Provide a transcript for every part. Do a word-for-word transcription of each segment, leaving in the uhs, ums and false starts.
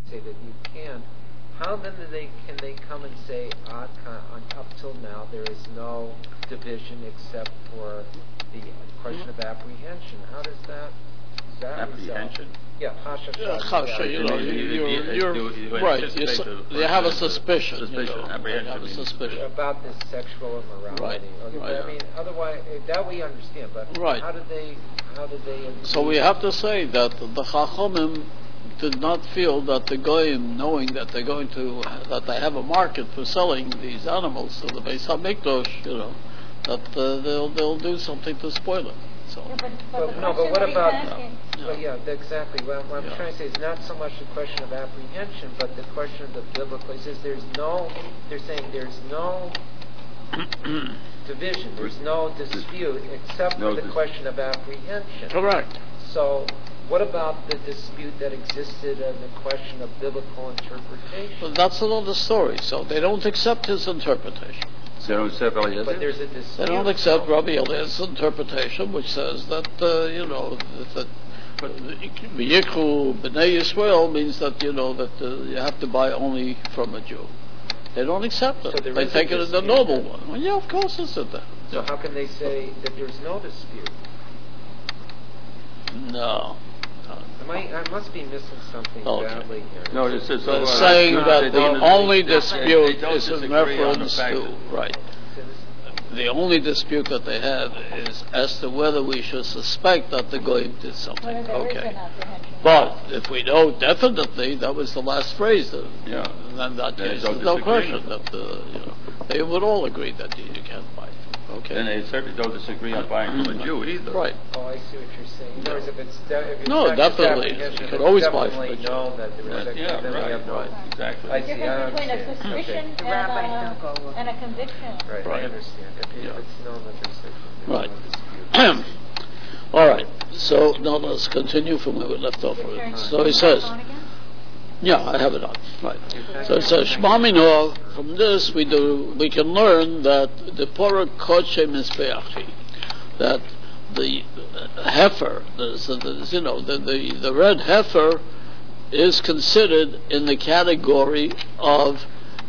say that you can, how then do they can they come and say uh, up till now there is no division except for the question of apprehension? How does that that apprehension? Result? Yeah, hasha. Yeah, hasha, you know, you're, you're, you're right. You, su- you have a suspicion. Suspicion, you know, apprehension. You have a suspicion about this sexual immorality. Right. Okay, right. But I mean, otherwise, that we understand. But right. how did they? How did they? So we have to say that the Chachamim did not feel that the goyim, knowing that they're going to, that they have a market for selling these animals to the Beis Hamikdash, you know, that uh, they'll they'll do something to spoil it. So. Yeah, but, but well, no, but what about? Yeah. Well, yeah, exactly. Well, what I'm yeah. trying to say is not so much the question of apprehension, but the question of the biblical. He says there's no. They're saying there's no division. There's no dispute except no for the dis- question of apprehension. Correct. So, what about the dispute that existed in the question of biblical interpretation? Well, that's another story. So they don't accept his interpretation. They don't accept Eliezer? But there's a dispute. They don't accept Rabbi Eliezer's interpretation, which says that uh, you know that V'yikru b'nei Yisrael means that you know that uh, you have to buy only from a Jew. They don't accept it. So they take it as a noble one. Well, yeah, of course it's in there. So how can they say that there's no dispute? No. Am I, I must be missing something Okay. badly here. No, it's just They're uh, saying no, that they the don't- only they- dispute they don't is in disagree on the reference fact to that- right. The only dispute that they have is as to whether we should suspect that the goyim did something. Whether there is Okay. an apprehension. But if we know definitely, that was the last phrase. That, Yeah. then that They case, don't there's no disagree. question that uh, you know they would all agree that you, you can't buy it. Okay. And they certainly don't disagree on buying from a Jew either. Right. Oh, I see what you're saying. In other words, if it's, de- if it's No, not just definitely. apprehension, You could it's always buy definitely from a Jew. known that there was Right. a Yeah, then we right, have no- right, exactly. I see. I Difference between a understand. suspicion Okay. The and, rabbis a, don't go with and a conviction. Right, Right. I understand. If, Yeah. if it's known that there's, there's Right. no dispute. All right. So now let's continue from where we left off. So he says, yeah, I have it on. Right. So it says, Shema Minor, from this we do we can learn that the Porah Kodshe Mizbeachi, that the heifer, the, the, you know, the, the, the red heifer is considered in the category of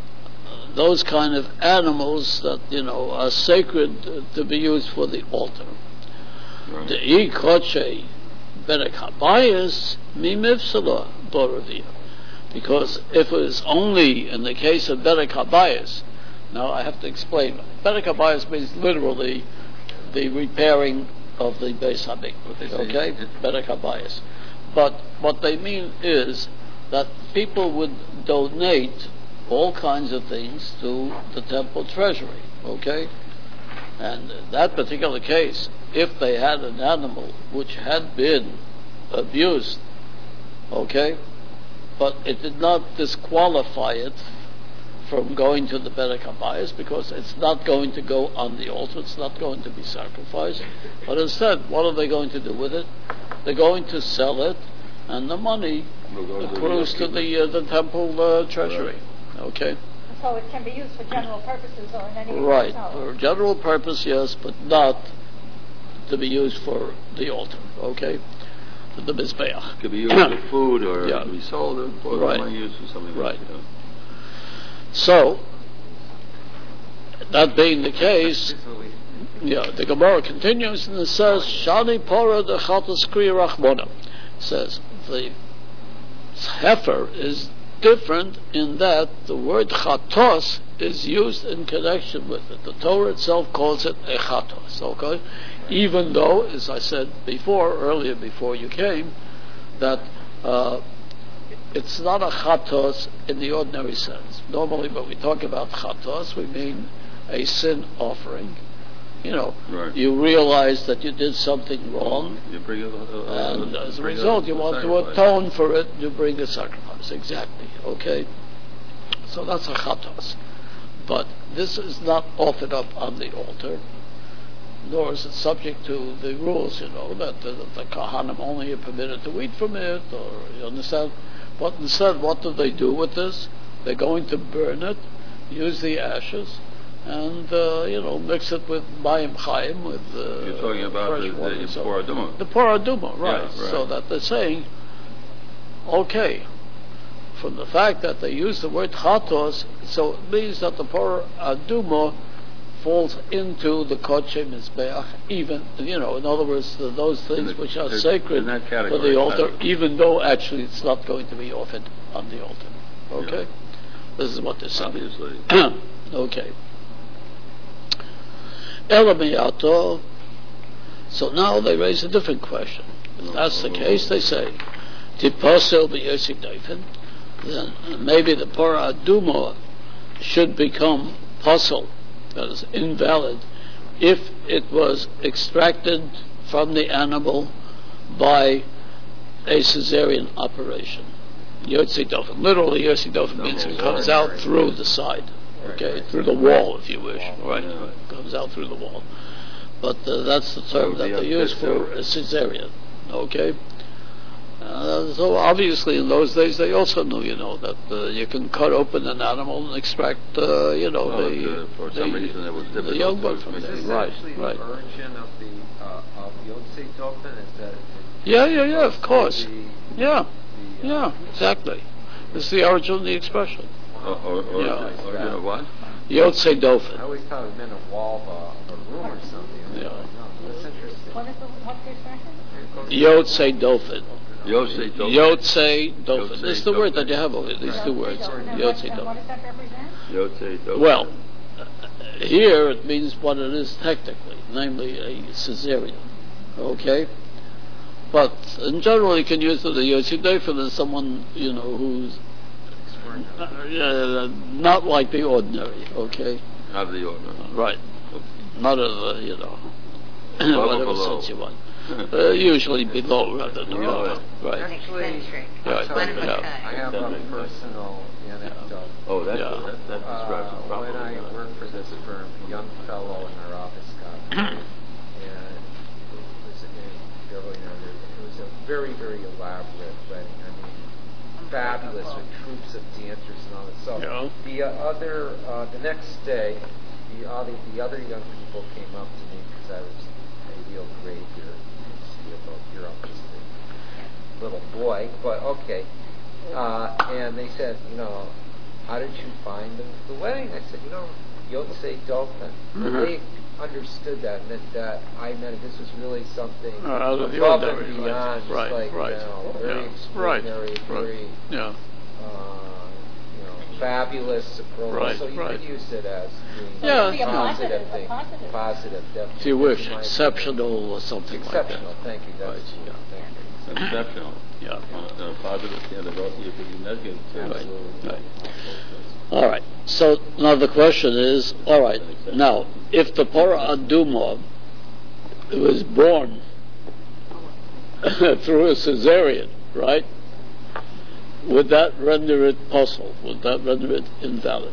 those kind of animals that, you know, are sacred to be used for the altar. Right. The I Kodshe Berek Habayis Mimivsala Boravia. Because if it was only in the case of Berek Habayis, now I have to explain. Berek Habayis means literally the repairing of the Beis Hamikdash. Okay? Berek Habayis. But what they mean is that people would donate all kinds of things to the temple treasury. Okay? And in that particular case, if they had an animal which had been abused, okay, but it did not disqualify it from going to the Berek Habayis because it's not going to go on the altar, it's not going to be sacrificed, but instead, what are they going to do with it? They're going to sell it, and the money accrues to the uh, the temple uh, treasury. Okay. So it can be used for general purposes or in any Right, else. for general purpose, yes, but not to be used for the altar, okay? For the Mizbeach. It could be used for food or Yeah. it could be sold or, or Right. money used for something Right. else. You know. So, that being the case, yeah, the Gemara continues and it says, Shani Pora de Chataskri Rachmona. Says, the heifer is different in that the word chatos is used in connection with it. The Torah itself calls it a chatos, okay? Even though, as I said before, earlier before you came, that uh, it's not a chatos in the ordinary sense. Normally when we talk about chatos, we mean a sin offering. You know, Right. you realize that you did something wrong, You bring a, a, a, and as a bring result, you want to sacrifice. atone for it. You bring a sacrifice. Exactly. Okay. So that's a chatos. But this is not offered up on the altar, nor is it subject to the rules. You know that the, the kahanim only are permitted to eat from it, or you understand. But instead, what do they do with this? They're going to burn it, use the ashes, and uh, you know, mix it with mayim chaim, with uh, You're talking about fresh the, water. the So- Poraduma. the paraduma, right. Yeah, right. So that they're saying, okay, from the fact that they use the word chatos, so it means that the Por Aduma falls into the Kodesh Mizbeach, even, you know, in other words, the, those things the- which are in sacred that for category, the altar, right. even though actually it's not going to be offered on the altar. Okay? Yeah. This is what they're saying. Obviously. Okay. Elamiyato. So now they raise a different question. If that's the case, they say, Tiposel b'yosik daifen, then maybe the Porah Aduma should become puzzle, that is invalid, if it was extracted from the animal by a cesarean operation. Yotzei Dofen. Literally, Yotzei Dofen means it comes out through the side, okay, through the wall, if you wish, right? right. Comes out through the wall. But uh, that's the term that they use for a cesarean, okay? Uh, so obviously in those days they also knew, you know, that uh, you can cut open an animal and extract, uh, you know, Well, the, uh, for the, some reason it was the difficult young to one from make there. it. Is this Right, actually right. the origin of the uh, of Yotzei Dofen? Is that? It, Yeah, yeah, yeah, of goes course. through the- Yeah, the, uh, yeah, exactly. This is the origin of the expression. Or, or, or, Yeah. or, you know what? Yotzei I Dofen. always thought it meant a wall of a, a room or something. I Yeah. don't know. That's interesting. What is the, what's the expression? Yotzei Dofen. Yotzei Dofen. Yotzei Dofen. Yotzei This is the word Dofen. that you have over here, these two words. And what- Yotzei and what Dofen. does that represent? Yotzei Dofen. Well, uh, here it means what it is technically, namely a cesarean. Okay? But in general, you can use the Yotzei Dofen as someone, you know, who's uh, uh, not like the ordinary. Okay? Out of the order. Right. Not a, uh, you know, Above or whatever below? sense you want. Uh, usually below rather than above. Right. Actually, Right. I'll tell you, Yeah. I have a personal anecdote. Oh, that's Yeah. that, that describes Uh, it properly. when I worked for this firm, a young fellow in our office got married, and it was in Beverly Hills. It was a very, very elaborate wedding. I mean, fabulous with troops of dancers and all that. So Yeah. the uh, other, uh, the next day, the other, the other young people came up to me because I was a real grade here. You can see about here, I'm just a little boy, but okay. Uh, and they said, you know, how did you find the, the wedding? I said, you know, Yotzei Dofen. Mhm. They understood that, meant that I meant this was really something Uh, out of the above ordinary, and right, beyond, just right, like, right. you know, very Yeah. extraordinary, Right, very, right. Yeah. uh, you know, fabulous, superlative. Right, so you right. could use it as being Yeah, a yeah. positive A thing. positive. Positive, definitely. If you wish, That's my- exceptional or something Exceptional, like that. thank you. That's, Right, yeah. thank you. Exceptional. Yeah. Uh, positive, yeah, the both you could be negative. Right, right. All right. So now the question is, all right, now, if the Porah Aduma was born through a cesarean, right, would that render it possible? Would that render it invalid?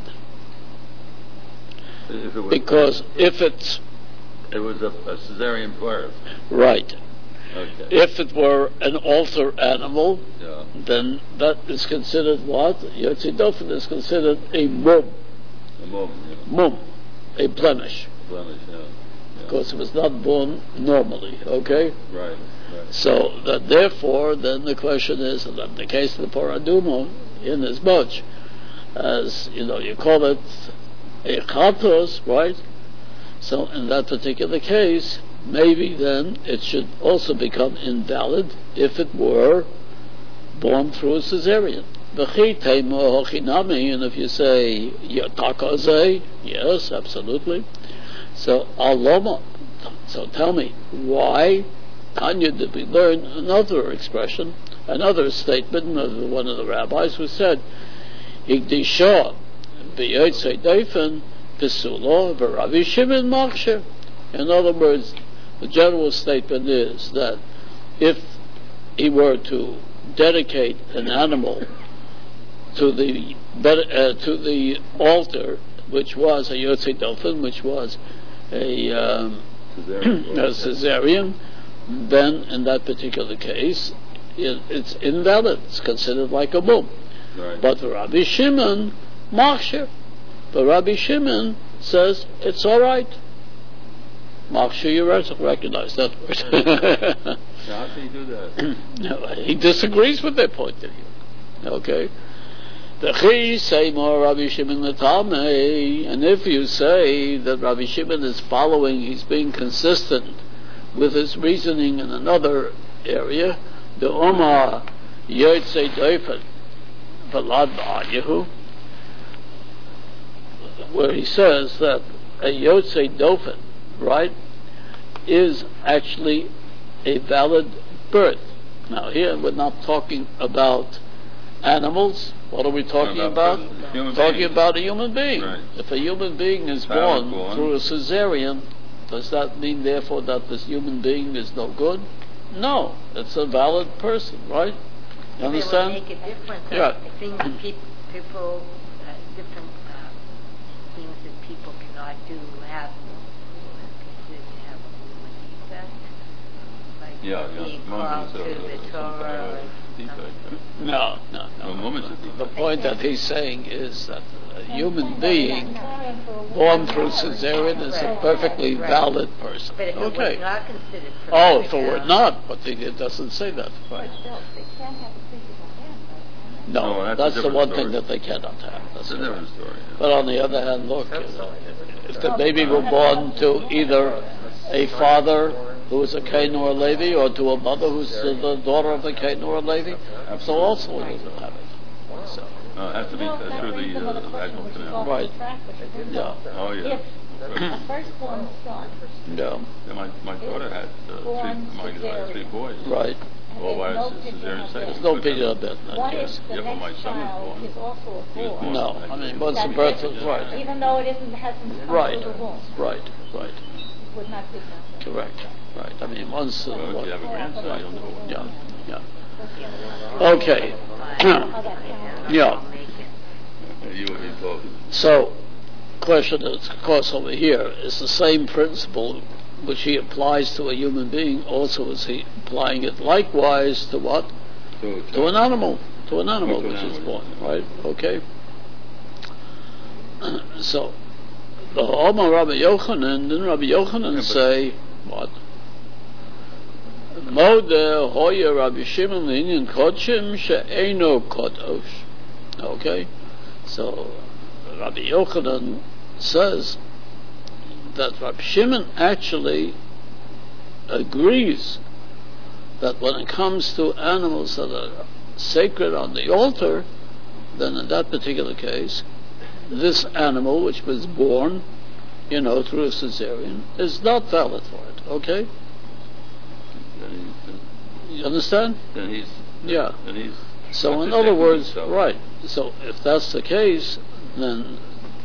If it was, Because if it's, it was a, a cesarean birth. right, Okay. if it were an altar animal, Yeah. then that is considered what? Yotzei Dofen is considered a mum, A moment, yeah. mum, a blemish, Blemish, yeah. Yeah. because it was not born normally, okay? Right, right. So that therefore, then the question is, and in the case of the Porah Aduma, in as much as, you know, you call it a chatos, right? So in that particular case, maybe then it should also become invalid if it were born through a cesarean. V'chi teimo hochinami, and if you say yatakaze, yes, absolutely. So aloma. So tell me, why, Tanya, did we learn another expression, another statement of one of the rabbis who said, Higdisha b'yotzei dofen pisulo v'Rabbi Shimon maksher. In other words, the general statement is that if he were to dedicate an animal to the uh, to the altar, which was a Yotzei Dofen, which was a, um, Cesarean. a cesarean, then in that particular case, it, it's invalid. It's considered like a mum. Right. But Rabbi Shimon, machshir. But Rabbi Shimon says it's all right. Machshir, you recognize that word. Now, how can you do that? No, he disagrees with their point of view. Okay? The chi say more Rabbi Shimon Latame, and if you say that Rabbi Shimon is following, he's being consistent with his reasoning in another area, the Omar Yotze Dofen Valad Ba'ayehu, where he says that a Yotze Dofen, right, is actually a valid birth. Now here we're not talking about animals. What are we talking About about? human Talking beings. about a human being. Right. If a human being is Valid born, born. through a cesarean, does that mean therefore that this human being is no good? No, it's a valid person, right? You It would understand? make a difference. Yeah. I think peop- people, uh, different uh, things that people cannot do have considered to have a human defect, like Yeah, yeah. being Moment called is to a- the some kind Torah. of or defect, something. right? No, no, no. No, moment's a defect. The point that he's saying is that a human And being caring for a woman born through is cesarean is a Right. perfectly Right. valid person. But if it Okay. was not considered for Oh, the if it were child- not, but it it doesn't say that. But Right. still, they can't have a physical hand, though, can No, No, that's a that's the different one story. thing that they cannot have. That's It's a correct. different story. yeah. But on the other hand, look, That's you know, all I never if knew. the baby were born to either a father who is a Cain or a Levi, or to a mother who's uh, the daughter of a Cain or a Levi, so also you will have it. So, Uh, it has to be Well, uh, that through brings the another uh, question, vaginal which is canal. off Right. the track, which is Yeah. Oh, yeah. If a firstborn son yeah, Yeah, my, my daughter had uh, Born three, my, cesarean. three boys. right. and All by there's no a cesarean picture section. There's no picture of that in that what case. if the Yeah, but my next son was child born. is also a He was boy? born. No, I mean, once the That's birth it. is right. Even though it isn't, hasn't come Right, through the womb, right, right. it would not be counted. Correct, right. I mean, once... Uh, Well, if what- you have a grandson, right. you'll know what. Yeah, yeah. That's Okay. how that counts. Yeah. Make it. Yeah, you would be both. So, question is, of course, over here is the same principle which he applies to a human being. Also, is he applying it likewise to what? So, To an animal, to an animal Oh, to an which is animal, born, yeah. right? Okay. So, the Omar Rabbi Yochanan, then Rabbi Yochanan Yeah, but- say what? Mode hoya Rabbi Shimon linyan kodshim she'eno kodosh. Okay, so Rabbi Yochanan says that Rabbi Shimon actually agrees that when it comes to animals that are sacred on the altar, then in that particular case, this animal which was born, you know, through a cesarean, is not valid for it. Okay, Then he's, you understand? then he's, Yeah. then he's. So in contradicting other words, himself. right. So if that's the case, then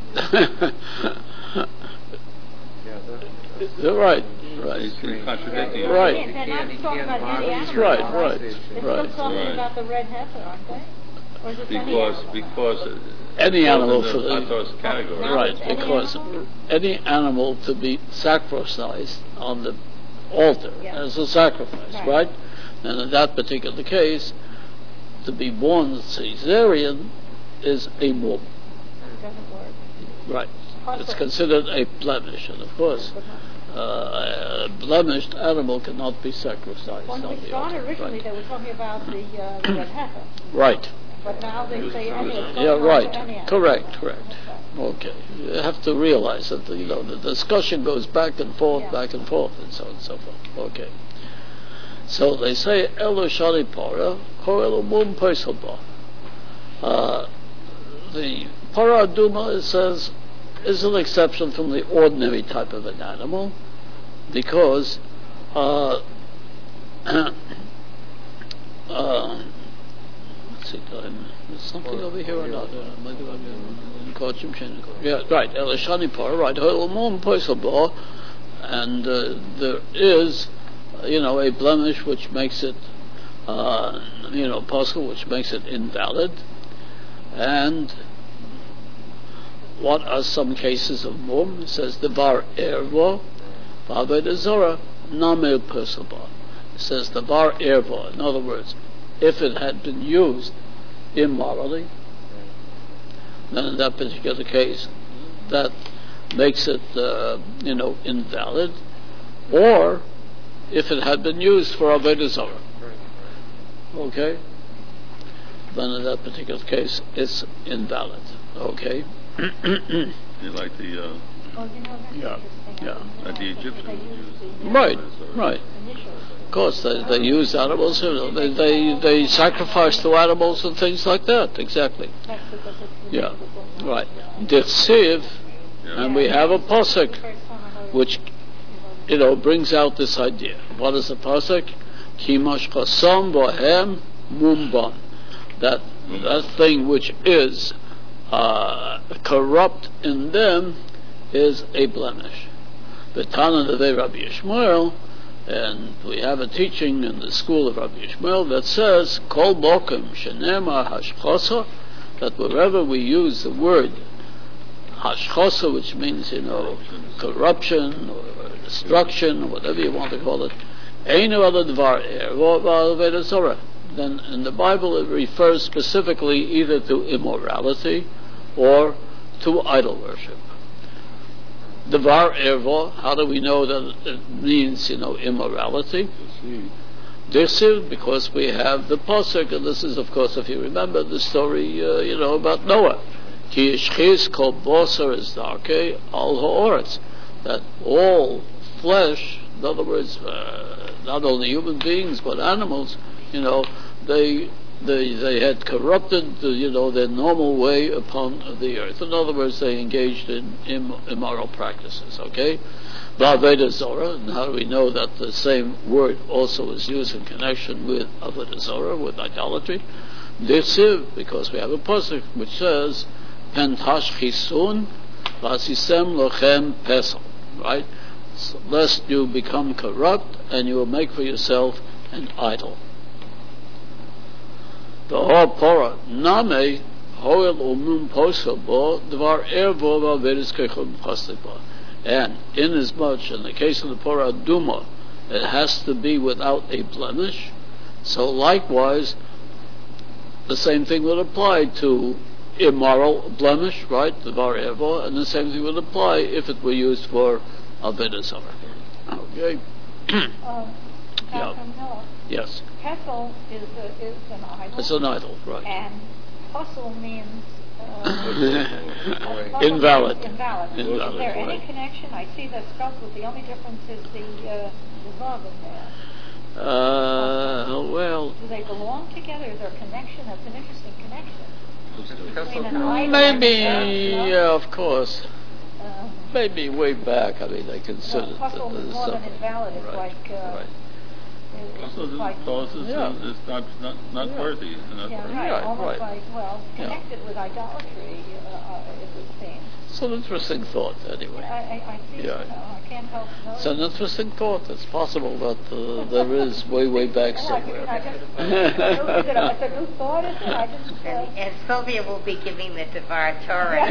Yeah, that- you're right, He's, right. he's contradicting himself. Right. They're not He talking can't about any model- animal. Right, are right, They're still right. talking Right. about the red heifer, aren't they? Or is it any Because, animal? because. uh, Any it falls animal in for the- orthodox category. Now Right, it's any because animal? any animal to be sacrificed on the altar Yeah. as a sacrifice, Right. right? And in that particular case, to be born cesarean is a mum, It doesn't work. right? Also- It's considered a blemish, and of course, But not- uh, a blemished animal cannot be sacrificed When on we the started altar. originally, Right. they were talking about the, uh, the red heifer, Right. but now they say any. it's Yeah, going on right. to any animal. Correct, correct. Okay. Okay. You have to realize that you know the discussion goes back and forth, Yeah. back and forth, and so on and so forth. Okay. So they say Elo Shani Para, Korelo Mum Pesalba. Uh the Para Duma, it says, is an exception from the ordinary type of an animal because uh, uh, let's see, um, there's something over here or not? Uh, maybe I'm in Kochim Shen- Yeah, right. El Shani Par, right. Mum Poisabah, and uh, there is, uh, you know, a blemish which makes it, uh, you know, possible, which makes it invalid, and what are some cases of mum? It says the var ervo, v'aved zora, namel persabah. It says the var ervo. In other words, if it had been used immorally, then in that particular case, that makes it, uh, you know, invalid. Or if it had been used for avodah zarah. Okay. The then in that particular case, it's invalid. Okay? You like the, uh, Well, you know, that's Yeah, interesting. yeah. I didn't Like the realize that Egyptians they used. used the Right, right. initials. Of course, they, they use animals, you know, they, they, they sacrifice to animals and things like that, exactly. That's because it's Yeah, removable. right. Dirsiv, yeah. and we have a pasuk First time I heard which, you know, brings out this idea. What is the pasuk? Kimash chasam bohem mumban. That, that thing which is uh, corrupt in them is a blemish. The Tana de Rabbi Yishmael, and we have a teaching in the school of Rabbi Yishmael that says, Kol bokem shenema hashchosa, that wherever we use the word hashchosa, which means, you know, corruption or destruction, or whatever you want to call it, einu ala dvar ervo v'al Zorah. Then in the Bible it refers specifically either to immorality or to idol worship. Devar ervo, how do we know that it means, you know, immorality? Dirsiv, because we have the pasuk, and this is, of course, if you remember the story, uh, you know, about Noah. Ki yishchiz kol boser es darkei al ha'oretz. That all flesh, in other words, uh, not only human beings but animals, you know, they they they had corrupted, the, you know, their normal way upon the earth. In other words, they engaged in Im- immoral practices. Okay, Avodah Zorah, and how do we know that the same word also is used in connection with Avodah Zorah, with idolatry? Dirsiv, because we have a pasuk which says, "Pen tashchisun vasisem lochem pesel," right? So, lest you become corrupt and you will make for yourself an idol. The whole Torah name hoel umum posel bo dvar ervo v'averis kechum chasliba. And inasmuch, in the case of the Torah Duma, it has to be without a blemish. So likewise, the same thing would apply to immoral blemish, right? Dvar ervo, and the same thing would apply if it were used for avodah zarah. Okay. Um, Yeah. Malcolm, hello. Yes. Pesel is a, is an idol. It's an idol, right? And puzzle means uh, puzzle Invalid. means invalid. Invalid, Is there any right. connection? I see that spelled with the only difference is the uh, the vav in there. Uh, well, Do they belong together? Is there a connection? That's an interesting connection. Between an idol maybe, and a- yeah, of course. Um, Maybe way back, I mean, they considered well, that puzzle is there's more than something. invalid. It's Right, like uh, right. it's So this like cause is, Yeah. is not, not, not Yeah. worthy. It's not yeah, worthy. right, Right, almost right. like well Yeah. connected with idolatry. Uh, uh, it would seem. It's an interesting thought, anyway. I, I, I see. Yeah. You know, I can't help It's an noticing. interesting thought. It's possible that uh, there is way, way back Well, I somewhere. I just, is it a, it's a new thought, is it? I just, uh, And, and Sylvia will be giving the Devar Torah.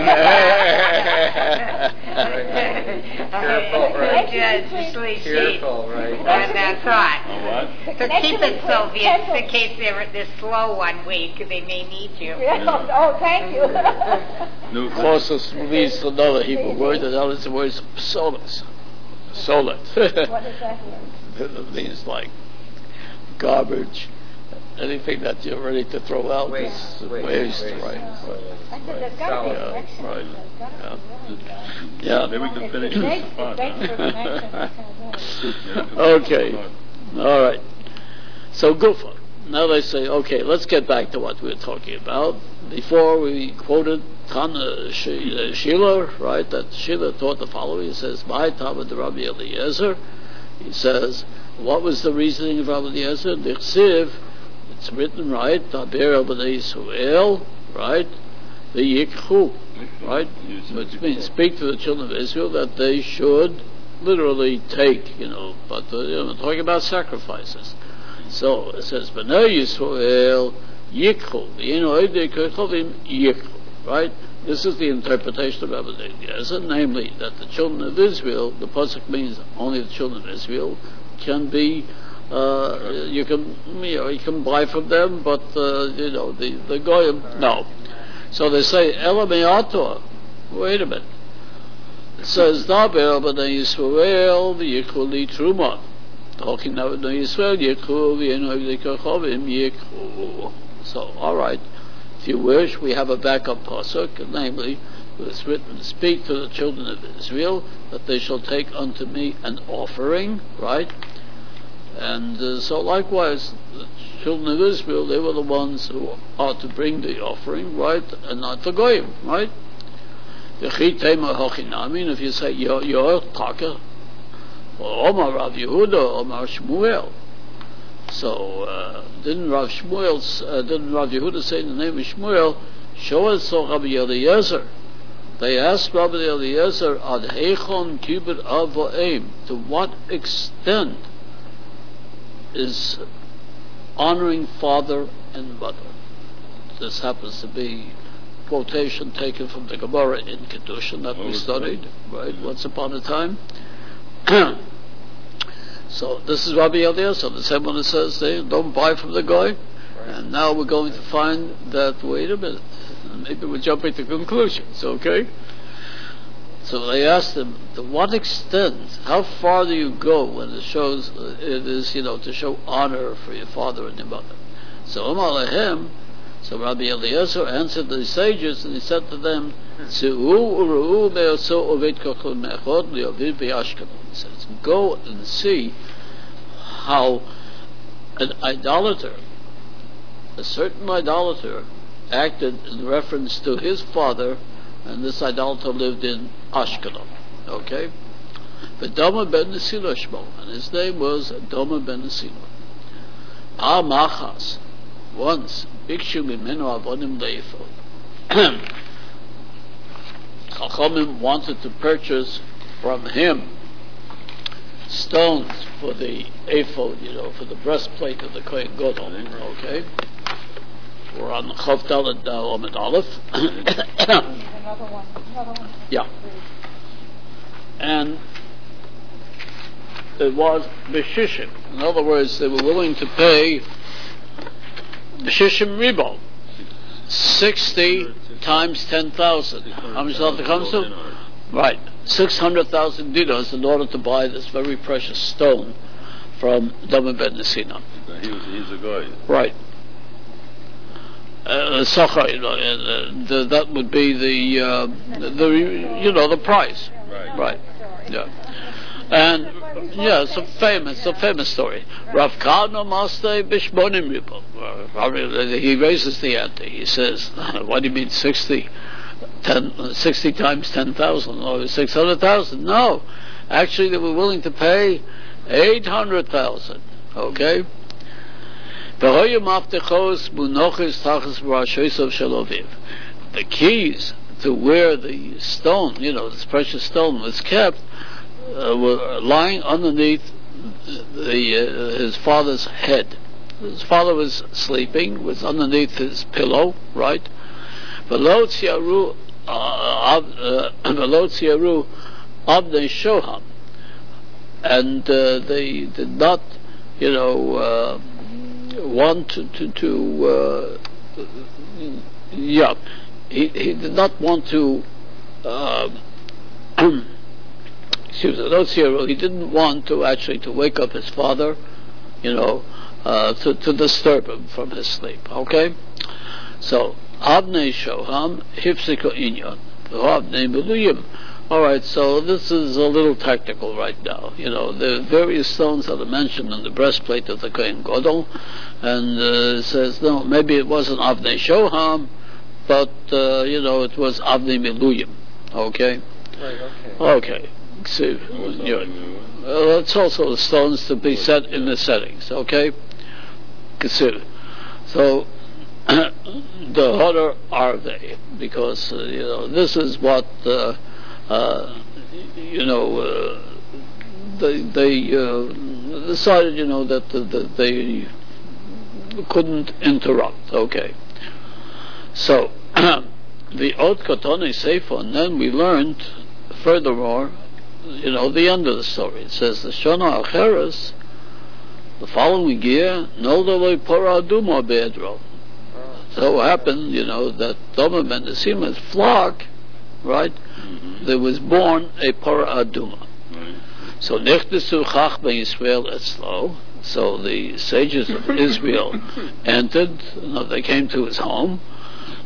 Careful, right? Just sleep Careful, right? on that thought. Oh, what? So connection keep it, between Sylvia, just in pencils. case they're, they're slow one week, they may need you. yeah, oh, thank you. New, Closest means to another Hebrew word, and that is the word solas. Solet. What is that word? It means like garbage. Anything that you're ready to throw out Waste, is waste, waste, waste. right? I right. said, there's got to be a Solid. connection. Right. There's got to be really, uh, Yeah. Maybe we can it- finish it this begs- it spot. begs for a connection. Yeah. Okay. All right. So Gufa. Now they say, okay, let's get back to what we were talking about. Before we quoted Tana Sh- Sheila, right? That Sheila taught the following. He says, "My Talmud Rabbi Eliezer." He says, what was the reasoning of Rabbi Eliezer? Dichsiv, it's written right. Taber b'nei Yisrael, right? The Yikhu, right? Which means speak to the children of Israel that they should literally take, you know, but uh, you know, talking about sacrifices. So it says, B'nai Yisrael Yikhu, V'yenu Eidei Kechovim Yikhu, right? This is the interpretation of Rabbi Eliezer, namely that the children of Israel, the pasuk means only the children of Israel, can be, uh, you can, you know, you can buy from them, but uh, you know, the the goyim, no. So they say, Ela me'ator. Wait a minute. It says, Daber b'nei Yisrael v'yikhu li truma. Talking now b'nei Yisrael, yikhu v'yenu eidei kechovim yikhu. So, all right. If you wish, we have a backup pasuk, namely, it was written, "Speak to the children of Israel that they shall take unto me an offering," right? And uh, so likewise, the children of Israel, they were the ones who are to bring the offering, right, and not the goyim, right? If you say your your taka, or Omar Rav Yehuda, Omar Shmuel. So uh, didn't Rav Shmuel, uh, didn't Rav Yehuda say in the name of Shmuel, show us so Rabbi Eliezer? They asked Rabbi Eliezer, ad heichon kibud av va'em, to what extent is honoring father and mother? This happens to be quotation taken from the Gemara in Kedushin that we studied, right, once upon a time. So this is Rabbi Eliezer, the same one that says they don't buy from the guy. Right. And now we're going to find that, wait a minute, maybe we're jumping to conclusions, okay? So they asked him, to what extent, how far do you go when it shows, it is, you know, to show honor for your father and your mother? So Omar Lehem, so Rabbi Eliezer answered the sages and he said to them, he says, go and see how an idolater, a certain idolater, acted in reference to his father, and this idolater lived in Ashkelon. Okay? But Doma ben Nesila Shmo, and his name was Doma ben Nesila. Ah Machas, once, Bikshu Mimenu Avonim Leifod. Chachamim wanted to purchase from him stones for the ephod, you know, for the breastplate of the Kohen Gadol. Okay? We're on Chav Dalet Omid Aleph. Another one. Another one. Yeah. And it was Beshishim. In other words, they were willing to pay Beshishim Ribo. sixty times ten thousand. How much does that come to? Right. six hundred thousand dinars in order to buy this very precious stone from Doma ben Nesina. He was, he's a guy. Right. Uh, Sachar, you know, uh, the, that would be the, uh, the, you know, the price. Right. Right. Yeah. And, yeah, it's a famous, it's a famous story. Rav Kahana Master Bishbonim Ribo. He raises the ante. He says, what do you mean sixty? ten, sixty times ten thousand or six hundred thousand? No. Actually, they were willing to pay eight hundred thousand. Okay? The keys to where the stone, you know, this precious stone was kept, uh, were lying underneath the, uh, his father's head. His father was sleeping, was underneath his pillow, right? Below Tziaru, below Tziaru, Abnei Shoham, and uh, they did not, you know, uh, want to, to, to uh, yeah, he, he did not want to, uh, excuse me, no Tziaru, he didn't want to actually to wake up his father, you know, uh, to, to disturb him from his sleep, okay? So, Abnei Shoham, Hipsiko Inyan, Abnei Meluyim. Alright, so this is a little technical right now. You know, the various stones that are mentioned in the breastplate of the Kohen Gadol, and uh, it says, no, maybe it wasn't Abnei Shoham, but, uh, you know, it was Abnei Meluyim. Okay? Right, okay. Okay. See, you know, uh, it's also the stones to be set in the settings, okay? Consider. So, the harder are they? Because, uh, you know, this is what, uh, uh, you know, uh, they, they uh, decided, you know, that, that, that they couldn't interrupt, okay? So, the Ot Katone Sefer, and then we learned, furthermore, you know, the end of the story. It says, the Shana Acheres, the following year, no Doloi Pora Aduma Be'edro. So it happened, you know, that Doma ben Nesima's flock, right, mm-hmm. there was born a Pora Aduma. Right. So Nechdesu Chach ben Yisrael Etzlo, so the sages of Israel entered, you know, they came to his home,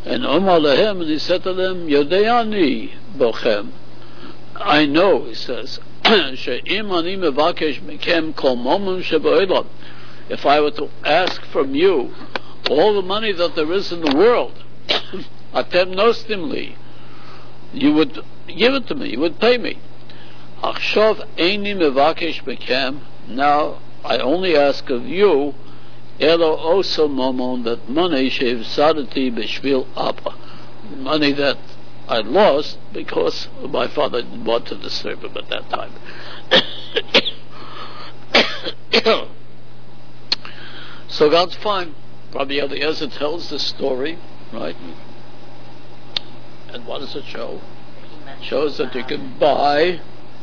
And Omar Lehem, and he said to them, Yodeani Bochem. I know, he says, She'im ani mevakesh mekem kol momim sheba'olam. If I were to ask from you all the money that there is in the world, atem nostim li, you would give it to me, you would pay me. Achshav eini mevakesh mekem. Now I only ask of you, elo oso momon, that money she'ivsadati b'shvil Abba, money that I lost because my father didn't want to disturb him at that time. So God's fine. Rabbi Eliezer tells the story, right? And what does it show? It shows that you can buy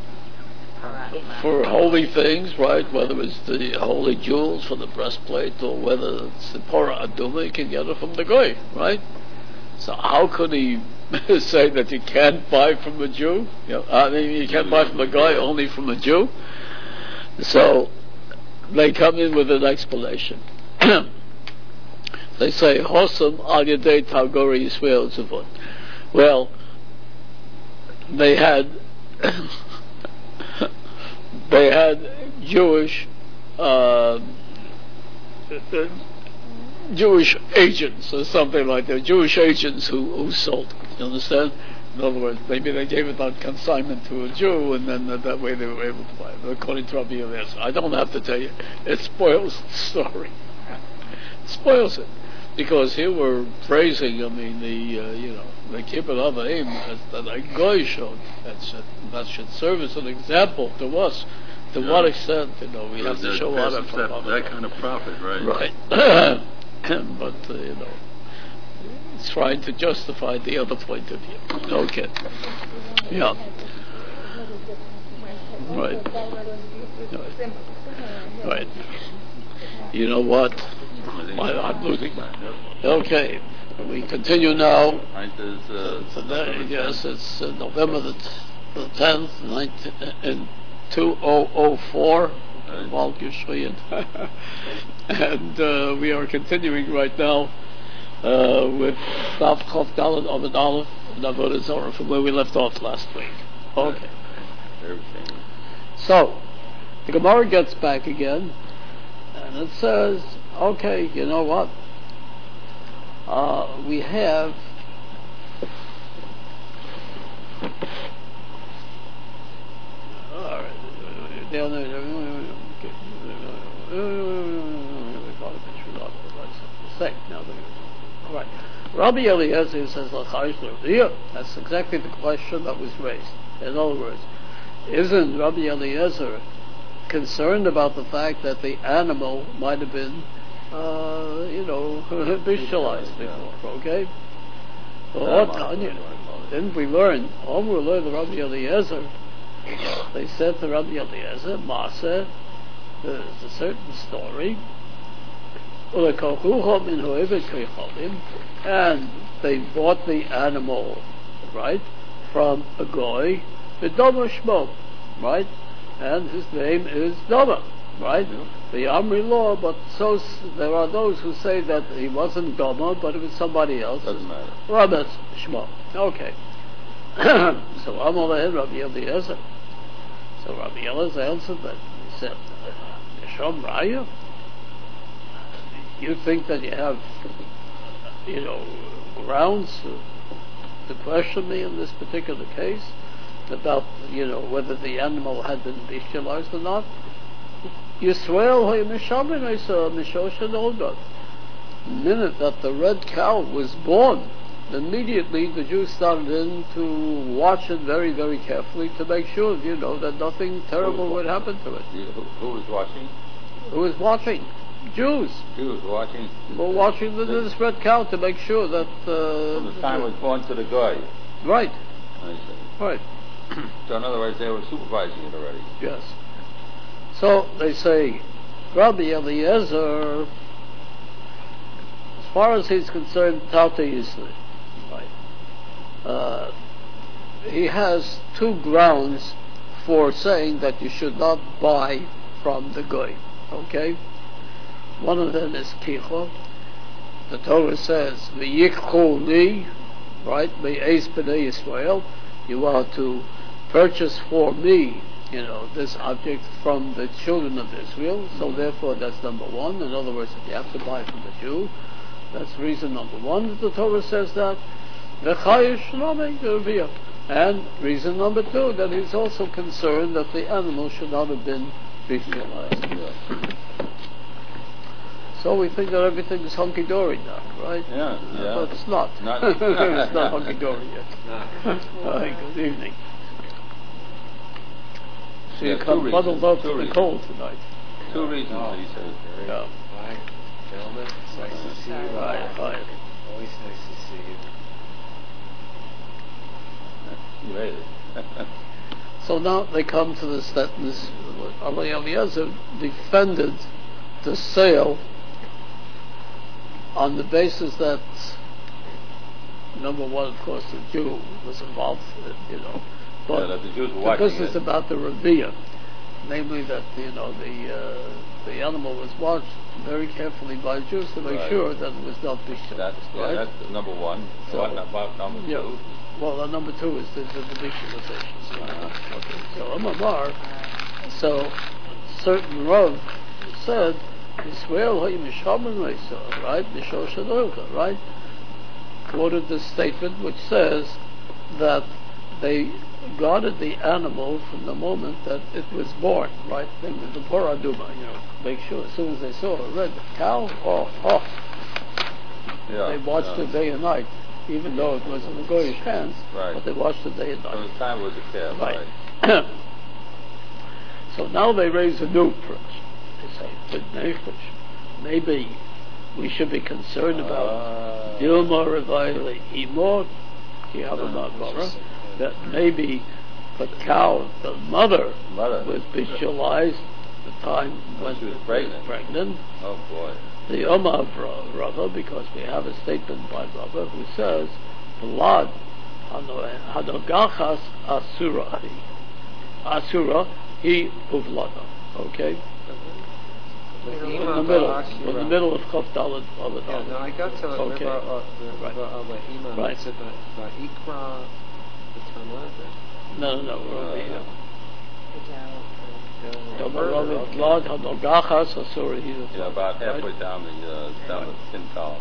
for holy things, right? Whether it's the holy jewels for the breastplate or whether it's the Porah Aduma, you can get it from the Goy, right? So how could he say that you can't buy from a Jew? You know, I mean, you can't buy from a guy, only from a Jew. So they come in with an explanation. They say, "Hosam al yedei Tagori Yisrael Zevot." Well, they had they had Jewish uh, Jewish agents or something like that. Jewish agents who who sold. You understand? In other words, maybe they gave it on consignment to a Jew, and then uh, that way they were able to buy it. According to Rabbi Eliezer, I don't have to tell you. It spoils the story. It spoils it. Because here we're praising, I mean, the, uh, you know, the kibbutz of aim that a goy showed. That should, that should serve as an example to us. To yeah. what extent, you know, we have to show honor for that, that kind of profit, right? Right. But, uh, you know, it's trying to justify the other point of view. Okay. Yeah. Right. Right. Right. You know what? I, I'm losing my. Okay, we continue now. Uh, Today, yes, it's uh, November the, t- the tenth, nineteen, in two thousand four. And uh, we are continuing right now uh, with Daf Chof Dalet Amud Aleph and Avodah Zorah from where we left off last week. Okay. So the Gemara gets back again, and it says, okay, you know what? Uh, we have all right. All right. Rabbi Eliezer says, that's exactly the question that was raised. In other words, isn't Rabbi Eliezer concerned about the fact that the animal might have been, uh, you know, visualized before, okay? Well, what Tanya? Didn't we learn? All we learned the Rabbi Eliezer. They said to Rabbi Eliezer, Masa, there's a certain story, and they bought the animal, right, from a goy, Doma Shmo, right? And his name is Doma, right? The Amri law, but so there are those who say that he wasn't Doma, but it was somebody else. Doesn't matter. Rabbi Shmo. Okay. So Amalei Rabbi Eliezer. So Rabbi Eliezer answered that. He said, Yeshom Raya? You think that you have, you know, grounds to, to question me in this particular case about, you know, whether the animal had been bestialized or not? Yisrael ho'yimeshamin oisa mishoshen olgot. The minute that the red cow was born, immediately the Jews started in to watch it very, very carefully to make sure, you know, that nothing terrible would happen to it. Who, who was watching? Who was watching? Jews. Jews watching. Were watching the, this red cow to make sure that. Uh, From the time it was born to the guy. Right. I see. Right. So in other words, they were supervising it already. Yes. So they say, Rabbi Eliezer, as far as he's concerned, Tauta Yisrael. Right. Uh, he has two grounds for saying that you should not buy from the goy. Okay? One of them is kicho. the Torah says, "V'yikchu li," right? "Me'ez b'nei Yisrael," you are to purchase for me, you know, this object from the children of Israel. So therefore, that's number one. In other words, if you have to buy from the Jew, that's reason number one that the Torah says that. And reason number two, that he's also concerned that the animal should not have been bestialized. So we think that everything is hunky-dory now, right? Yeah, yeah. But it's not. Not- It's not hunky-dory yet. All right, good evening. So Yeah, you two come reasons, muddled up two to the reasons. cold tonight. Two reasons, Oh, he says. very Yeah. fine. Gentlemen, it's nice to see you. Right, right. Always nice to see you. You made it. So now they come to the sentence, Ali Eliezer defended the sale on the basis that, number one, of course, the Jew was involved, you know, but Yeah, that the Jews were the watching business it. about the Raviyah, namely that, you know, the uh, the animal was watched very carefully by Jews to make Right. sure that it was not bestialized, That's, yeah, right? that's number one. So- What about number Yeah. two? Well, uh, number two is the, the, the bestialization. Uh, okay. So Amar, so certain Rav said, Yisrael ha'im yishamen leisa, right? Mishor shadorka, right? Quoted this statement which says that they guarded the animal from the moment that it was born, right? They were the poraduma, you know, make sure as soon as they saw a red cow, oh, oh, Yeah. they watched yeah. it day and night, even though it was in the goyish hands, Right. but they watched it day and From night. the time it was a calf, Right. right? So now they raise a new approach. They say, "But nefesh, maybe we should be concerned about Uh, Dilma Revaili Imor, Uh, that maybe the cow, the mother, Mother. was bestialized the time when she was it pregnant. pregnant. Oh, boy. The Omar of Ra- Rava, because we have a statement by Rava who says, blood Hanogachas Asura. Asura, he uvlada. Okay? In the middle, in the middle of Chof Dalet Dalet. Yeah, no, I got to Okay. River, uh, the Right. River Alahima. Right. It's about Va'ikra, the Tanakh. No, no, no. we're over here. Yeah, Omar murder, Rava, okay. blood Hanogachas Asura, he Yeah, about halfway Right? down the, uh, down the thin column.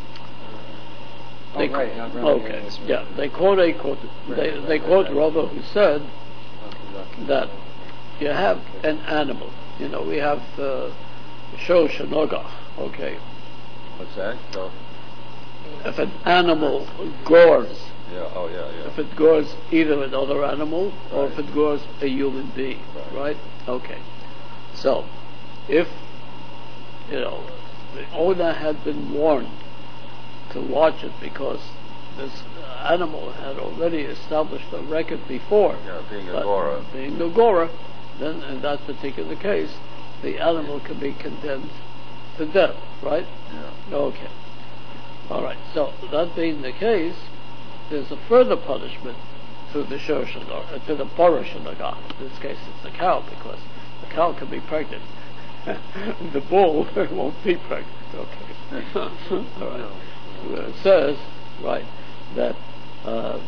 Oh, They right, qu- yeah, right, okay, yes, right. yeah, they quote a quote. They Right, they right, quote right. Rava who said Okay, okay. that you have an animal. You know, we have uh, Shor Shanogach. Okay, What's that? So, if an animal gores, yeah, oh, yeah, yeah. if it gores either another animal or if Right. it gores a human being, Right. right? Okay, so if you know the owner had been warned to watch it because this animal had already established a record before. Yeah, being a but Gora. Being a Gora, then in that particular case, the animal can be condemned to death, right? Yeah. Okay. All right. So that being the case, there's a further punishment to the Shor Shanogach, uh, to the Bora Shanogach. In this case, it's the cow because the cow can be pregnant. The bull won't be pregnant. Okay. All right. Where it says, right, that uh,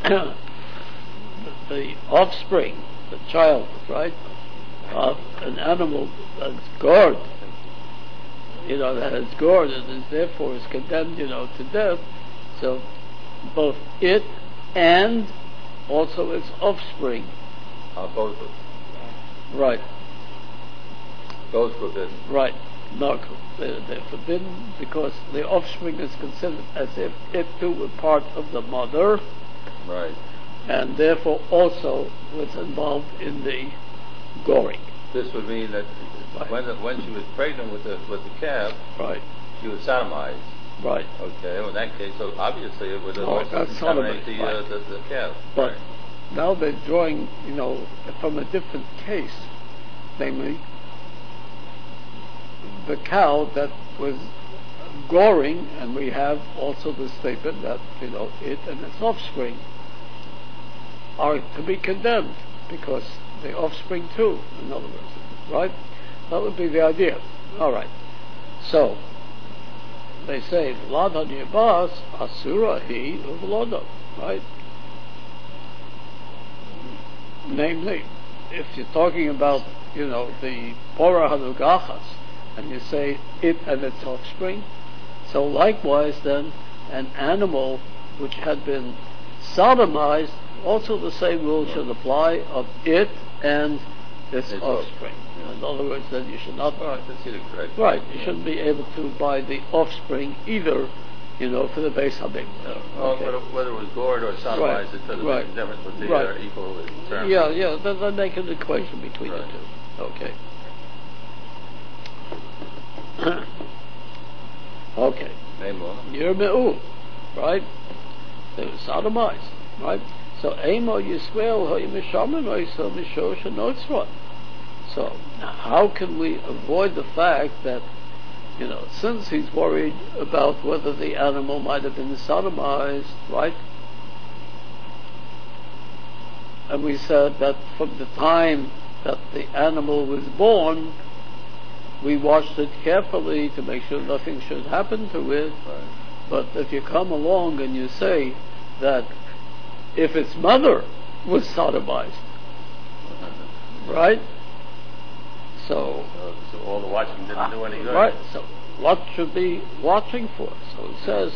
the offspring, the child, right, of an animal that's gored, you know, that is gored and is therefore is condemned, you know, to death. So both it and also its offspring, Uh, both, right, both forbidden. right, no, they're, they're forbidden because the offspring is considered as if it too were part of the mother, Right. and therefore also was involved in the goring. This would mean that Right. when the, when she was pregnant with the with the calf, Right, she was sodomized. right. Okay, well in that case, so obviously it would have Oh, also that's contaminate sodomy, the, uh, right. the the calf. But Right. now they're drawing, you know, from a different case, namely the cow that was goring, and we have also the statement that, you know, it and its offspring are to be condemned because the offspring too, in other words, right? That would be the idea. All right. So, they say, Vlad Hanibas, Asura he Uvlodo, right? Namely, if you're talking about, you know, the Pora Hanugachas, and you say it and its offspring, so likewise then, an animal which had been sodomized, also the same rule should apply of it and its Its offspring. In other words, then you should not, Right, that's it, correct. right, you shouldn't be able to buy the offspring either, you know, for the base habik. Well, whether, whether it was gored or sodomized, Right, it doesn't right, make a difference with the right. uh, equal terms. Yeah, yeah, then, then make an equation between Right. the two. Okay. Okay. Name one. Yirme'u, right? They were sodomized, right? So, Emo Yisrael Hoyimeshaman Oiso Misho Shanotzra. So, how can we avoid the fact that, you know, since he's worried about whether the animal might have been sodomized, right? And we said that from the time that the animal was born, we watched it carefully to make sure nothing should happen to it. Right. But if you come along and you say that if its mother was sodomized, right? So, Uh, so all the watching didn't do any good. right. So, what should be watching for? So it says,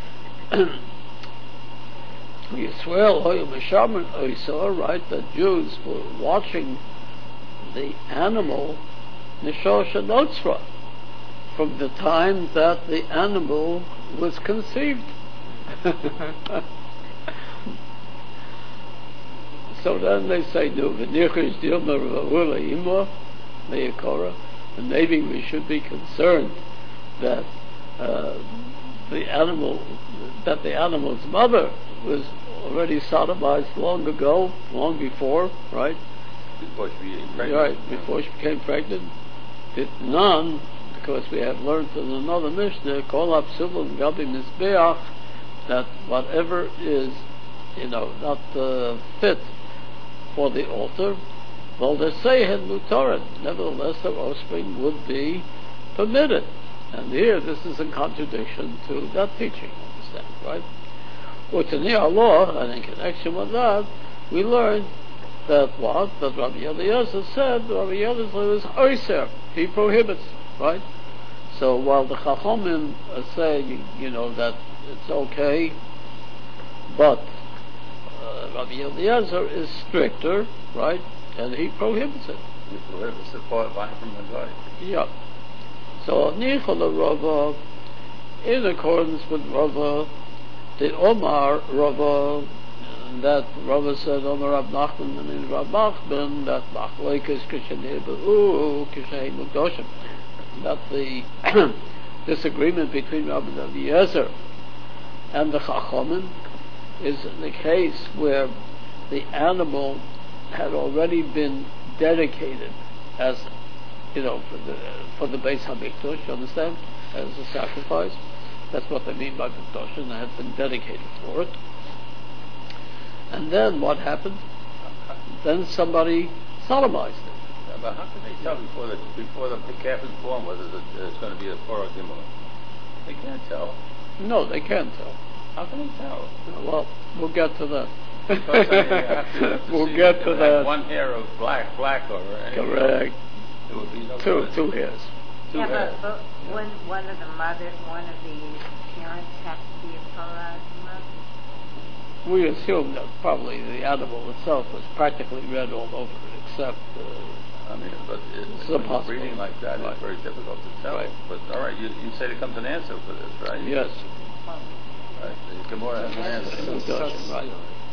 Yisrael hoyu meshamen oisor, right? That Jews were watching the animal nishosha notzra from the time that the animal was conceived. So then they say, no, v'nichish dilma v'ahula imah me'yakora, and maybe we should be concerned that uh, the animal, that the animal's mother was already sodomized long ago, long before, right? Before she became pregnant. Right, before she became pregnant. Did none, because we have learned in another Mishnah, Kol Hapsulim Gabi Mizbeach, that whatever is, you know, not uh, fit for the altar, well, they say had mutarid. Nevertheless, their offspring would be permitted. And here, this is in contradiction to that teaching, understand, right? With the Nia law, and in connection with that, we learn that what? That Rabbi Eliezer said, Rabbi Eliezer is oiser, he prohibits, right? So while the Chachomim are saying, you know, that it's okay, but uh, Rabbi Eliezer is stricter, right? And he prohibits it. He prohibits the part buying from the guy. Yeah. So Nichola Rava, in accordance with Rava, the Omar Rava, that Rava said Omar Rab Nachman and in Rab Nachman that Machlokes Kishanei Be'u Kishanei Mukdoshim, that the disagreement between Rabbi Eliezer and the Chachomim is in the case where the animal had already been dedicated as, you know, for the for the Beis Hamikdash, you understand, as a sacrifice. That's what they mean by Mikdash, and it had been dedicated for it. And then what happened? Then somebody sodomized it. Yeah, but how can they tell before the before the calf is born whether it's, it's going to be a porok imah? They can't tell. No, they can't tell. How can they tell? Well, we'll get to that. Because, I mean, you have to, you have to we'll see get if to you have that. One hair of black, black or anything. Correct. It would be no Two, good. two hairs. Two Yeah, hairs. but, but when one of the mother, one of the parents has to be a Torah mother? We assume that probably the animal itself was practically red all over it, except uh, I mean, but it, It's when impossible. breeding like that, Right. it's very difficult to tell. Right. But all right, you, you say there comes an answer for this, right? yes. Right. The Gemara has an answer. Mikdash, right.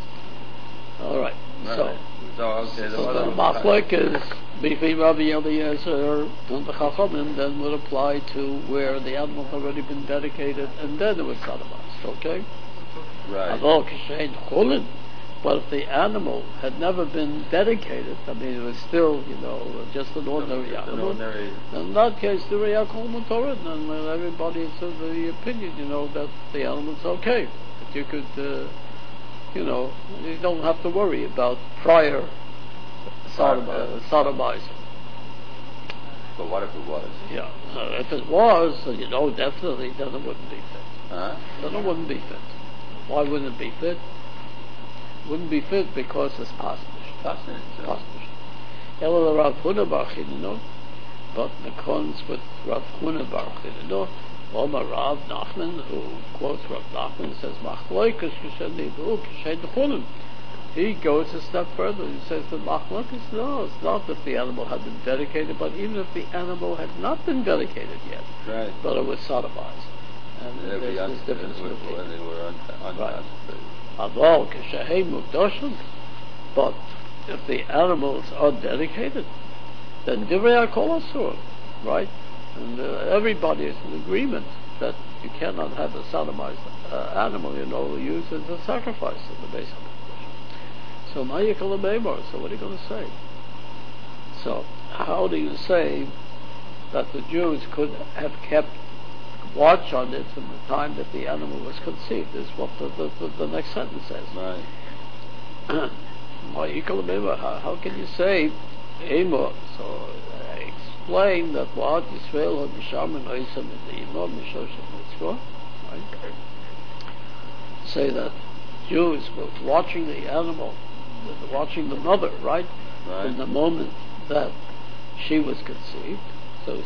All right. Right. So, So okay, the so mother. the machlok is between Rabbi Eliezer and the Chachamim then would apply to where the animal had already been dedicated and then it was sodomized. Okay. Right. Avol kishein chulin. But if the animal had never been dedicated, I mean, it was still, you know, just an ordinary Just an animal. ordinary. In that case, the Riyakol Mutorid, and uh, everybody is of the opinion, you know, that the animal's okay. That you could, uh, you know, you don't have to worry about prior sodom, uh, sodomizing. But what if it was? Yeah. Uh, if it was, then you know definitely then it wouldn't be fit. Huh? Then it wouldn't be fit. Why wouldn't it be fit? Wouldn't be fit because it's pasnish. Pasnish. Pasnish. Ela Rav Huna Bar Chinino, but the cons with Rav Huna Bar Chinino, Oma Rav Nachman, who quotes Rav Nachman, says, Machloikas Kishen Nivu Kishen Dechunim. He goes a step further. He says that Machloikas, no, it's not if the animal had been dedicated, but even if the animal had not been dedicated yet, right. but it was sodomized. And There'd there's be un- this difference when, between. when they were un- Right. unconsecrated. Aval Kishen Mukdoshim, but if the animals are dedicated, then Divrei HaKol Asur, right? And uh, everybody is in agreement that you cannot have a sodomized uh, animal, you know, used as a sacrifice in the base of the So Ma'yikal Meimor, so what are you going to say? So how do you say that the Jews could have kept watch on it from the time that the animal was conceived, is what the, the, the, the next sentence says. Right. How, how can you say Emo? So I explain that what Yisrael had Misham and Oisam in the Imam Mishoshem Mitzvah, right? Say that Jews were watching the animal, watching the mother, right? Right. From the moment that she was conceived. So,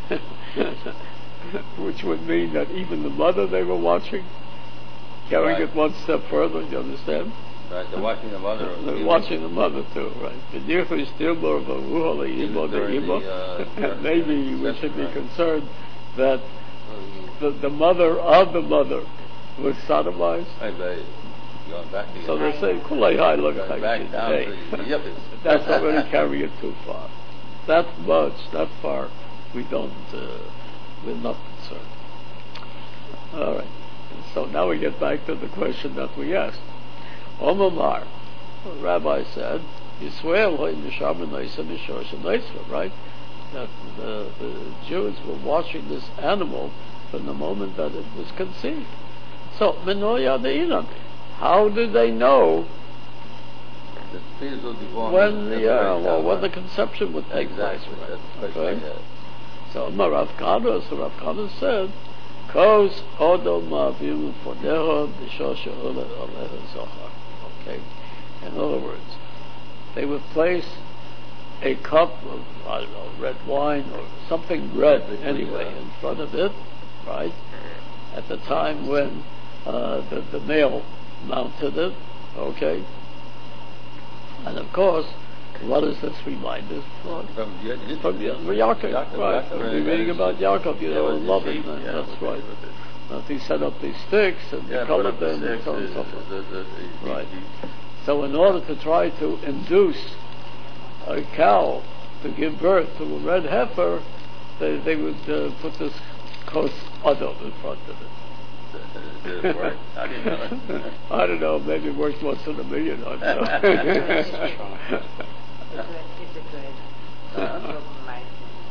which would mean that even the mother they were watching, carrying Right. it one step further. You understand? Right, they're watching the mother. They're watching the mother too, right? Even during the, uh, maybe we should be right. concerned that the, the mother of the mother was sodomized. Hey, babe, going back to So you. they say, Kulai hai look Going like back it down today. to the yippies. That's already carrying it too far. That much, that far, we don't, uh, we're not concerned. All right. So now we get back to the question that we asked. Omamar, the rabbi said, Yisrael hoy misham noisa mishosh noisa, right? That the, the Jews were watching this animal from the moment that it was conceived. So, menoya deinam. How did they know The fetus will be born when the, the uh, well, when the conception would take Exactly, place? that's the question Okay. I had. So Rav Kana, so Rav Kana said, Kos odom ma'avim foneho b'shosha aleha zohar. Okay. In other words, they would place a cup of, I don't know, red wine or something red anyway in front of it, right? At the time when uh, the, the male mounted it, okay? And of course, what does this remind us of? From, you, you, From Ya- from Yaakov, Yaakov, right? Yaakov, We're right, reading right. about Yaakov, you Yeah, know, with the loving, sheep, and yeah, that's with the- right. with the- That he set up these sticks and Yeah, he put colored up the them and six, so on and so the- forth. the- the- the- Right. the- So in order to try to induce a cow to give birth to a red heifer, they, they would uh, put this kos adam in front of it. Did it work? How do you know? I don't know, maybe it worked once in a million, I don't know. It's a good, it's a good uh, compromise.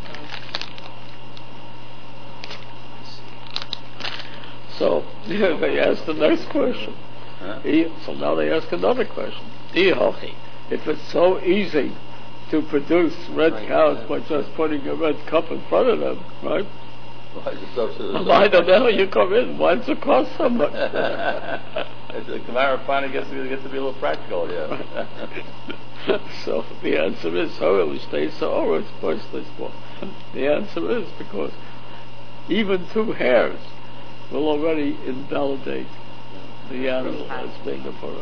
So they asked the next question. Huh? He- So now they ask another question. Ihochi, if it's so easy to produce red Right, cows yeah. by just putting a red cup in front of them, right? Why is it so so- Why the hell you come in? Why does it cost so much? It's the Kamara finally gets to be, gets to be a little practical, yeah. So the answer is, so it stays so, oh, it's firstly small. The answer is because even two hairs will already invalidate the animal as being a paragimba.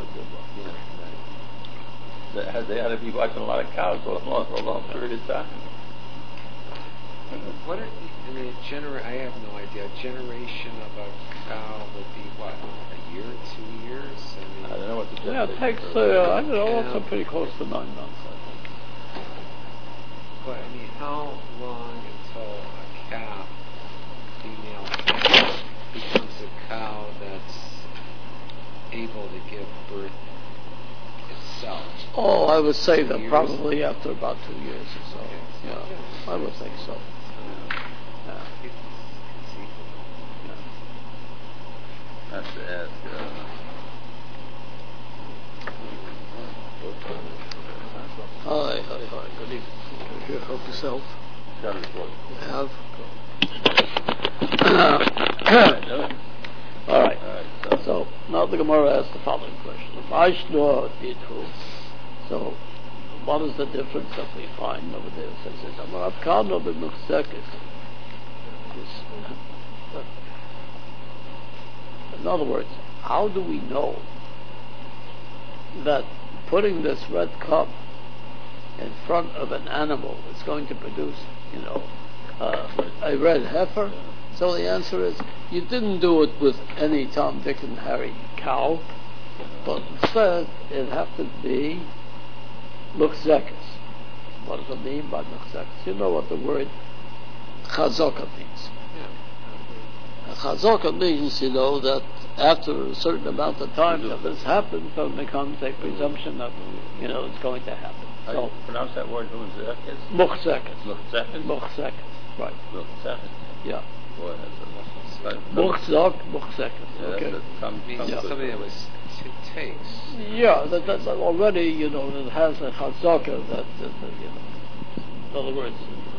They had, they had to be watching a lot of cows for a long, for a long period of time. What are, I mean, a genera- I have no idea. A generation of a cow would be what, a year, two years? I I mean, don't know what the Yeah, it generation takes, curve is. uh, I don't know, Yeah. also pretty close to nine months, I think. but I mean, how long until a calf, female calf, becomes a cow that's able to give birth itself? Oh, I would say Two that years? probably after about two years or so. Okay. Yeah, I would think so. Yeah. It's conceivable. I have to ask, uh, Hi, hi, hi. Good evening. Here, help yourself. Shabbos report. have. All right. All right, so, So now the Gemara asks the following question: Vaishno Ditu. So, what is the difference that we find over there? It says it's Amar Avkano b'Muchzekes. In other words, how do we know that putting this red cup in front of an animal is going to produce, you know, uh, a red heifer? So the answer is, you didn't do it with any Tom, Dick, and Harry cow, but instead it had to be muchzekes. What does it mean by muchzekes? You know what the word chazaka means. Yeah. Chazaka means, you know, that after a certain amount of time that this happens, then becomes a presumption that, you know, it's going to happen. how do So, you pronounce that word, muchzekes? muchzekes. Muchzekes? Muchzekes, right. Muchzekes. Yeah. Boy, that's a... Muchzak, muchzekes. Yeah, Okay. that's a some, Means some somebody that was t- takes. Yeah, that, that, that already, you know, it has a chazaka that, that, that, you know, in other words,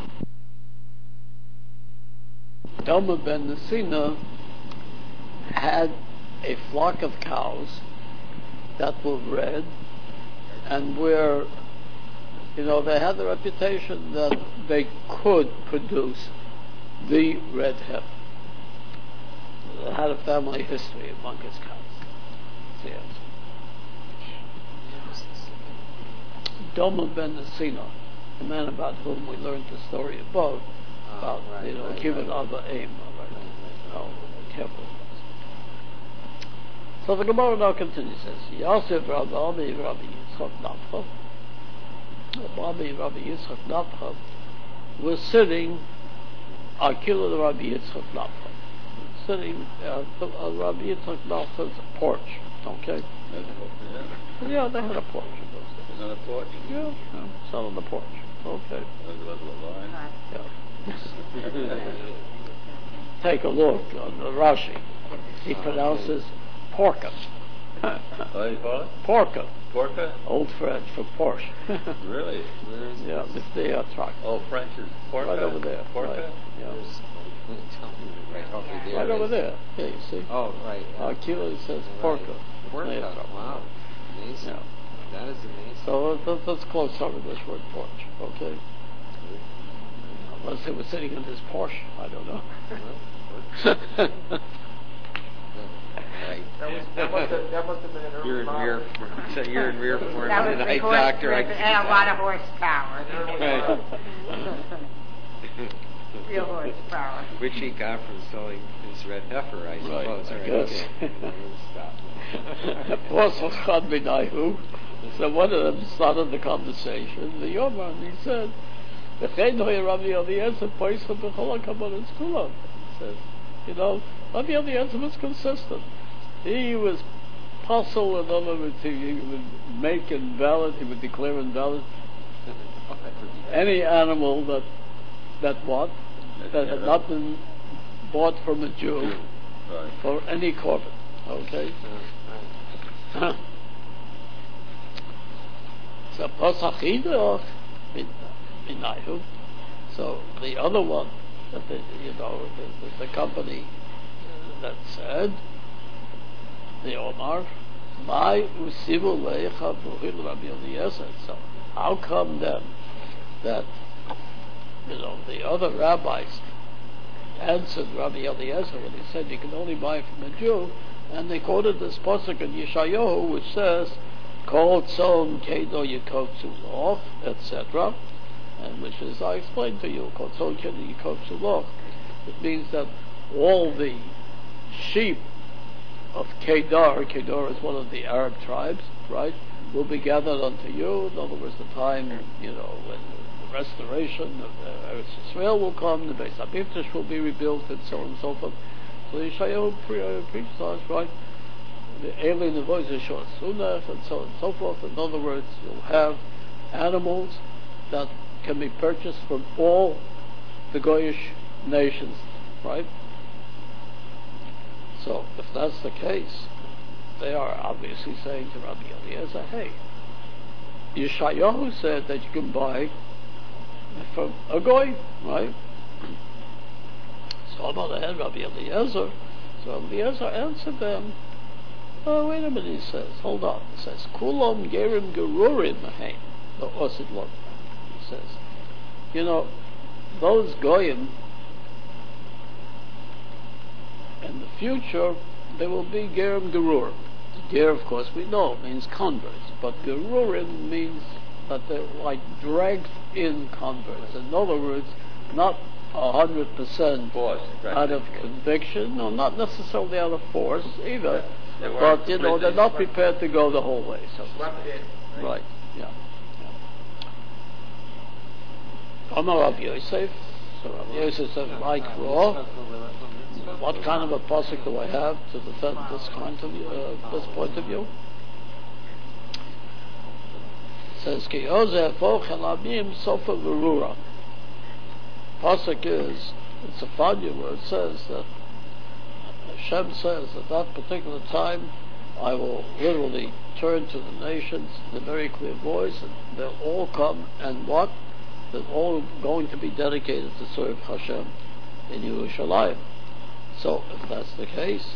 Dama ben Nesina had a flock of cows that were red, and where, you know, they had the reputation that they could produce the red heifer. They had a family history among his cows. Yes. Doma ben Nesina, the man about whom we learned the story above, Oh, about, right, you know, right, Kibbutz right. Abba Aim, Right, right, how careful it was. So the Gemara now continues, says, Yosef Rabbi Rabbi Yitzchak Nafcha, Rabbi Rabbi Yitzchak Nafcha was sitting, Akila the Rabbi Yitzchak Nafcha, sitting uh, on Rabbi Yitzchak Nafcha's porch, okay? Yeah, they had a porch in those days. Is on a porch? Yeah, yeah, sat on the porch, okay. There's a little line. Yeah. Take a look on the Rashi. He pronounces porca. What do you call it? Porca. Porca? Old French for Porsche. Really? Where is Yeah, it's the uh, truck. Oh, French is porca? Right over there. Porca? Right. Yeah. Where's- tell me, right over there. Right over is- there. Yeah, you see. Oh, right. Uh, Kilo says porca. Right. Porca. Yeah. Wow. Amazing. Yeah. That is amazing. So uh, that, that's close to this word porch, okay? Unless they were sitting in this Porsche, I don't know. Right. That was, that must have, that must have been an early You're in model. rear, so you're in rear form That was tonight, the horse, doctor. I with can and a see lot that. of horsepower. Real horsepower. Which he got from selling his red heifer, I suppose. I right? guess. Okay. Apostle Chad B'Nayu. So one of them started the conversation. The Yomar, and he said, "V'chein hoy Rabbi Eliezer poisel b'chol hakabanos kulam." He says, you know, Rabbi Eliezer was consistent. He was puzzled, in other words, he, he would make invalid, he would declare invalid any animal that that what that had not been bought from a Jew Right. for any korban. Okay. So Pasachidach Minayu. So the other one that the, you know the, the, the company that said the Omar my usivu leicha buhil Rabbi Eliezer. So how come then that you know the other rabbis answered Rabbi Eliezer when he said you can only buy from a Jew, and they quoted this pasuk in Yeshayahu which says Kol tzon kedo yikotzu loch, et cetera, and which is I explained to you Kol tzon kedo yikotzu loch. It means that all the sheep of Kedar, Kedar is one of the Arab tribes, right, will be gathered unto you. In other words, the time, you know, when the restoration of uh, Eretz Israel will come, the Beis HaMikdash will be rebuilt, and so on and so forth. So Yeshayahu pre- uh, preached us, right, the alien the voice of Shor Sunach, and so on and so forth. In other words, you'll have animals that can be purchased from all the Goyish nations, right? So, if that's the case, they are obviously saying to Rabbi Eliezer, hey, Yeshayahu said that you can buy from a goy, right? So about the head, Rabbi Eliezer. So Rabbi Eliezer answered them. Oh, wait a minute, he says. Hold on. He says, Kulam gerim gerurim mahem. The Osid Lord. He says, you know, those goyim, in the future, they will be gerim gerurim. Ger, of course, we know, means converts. But gerurim means that they're like dragged in converts. In other words, not a hundred percent Force, right. out of conviction, no, not necessarily out of force either, They weren't but you know they're not prepared to go the whole way. So Slept in. right, yeah. Amar Rav Yosef. So Rav Yosef says, like raw. What kind of a pasuk do I have to defend this kind of uh, this point of view? It says Ki Yosef Ochelabim Sofa Verura. Pasuk is, it's a Fanya where it says that Hashem says at that particular time I will literally turn to the nations in a very clear voice, and they'll all come, and what? They're all going to be dedicated to serve Hashem in Yerushalayim. So if that's the case,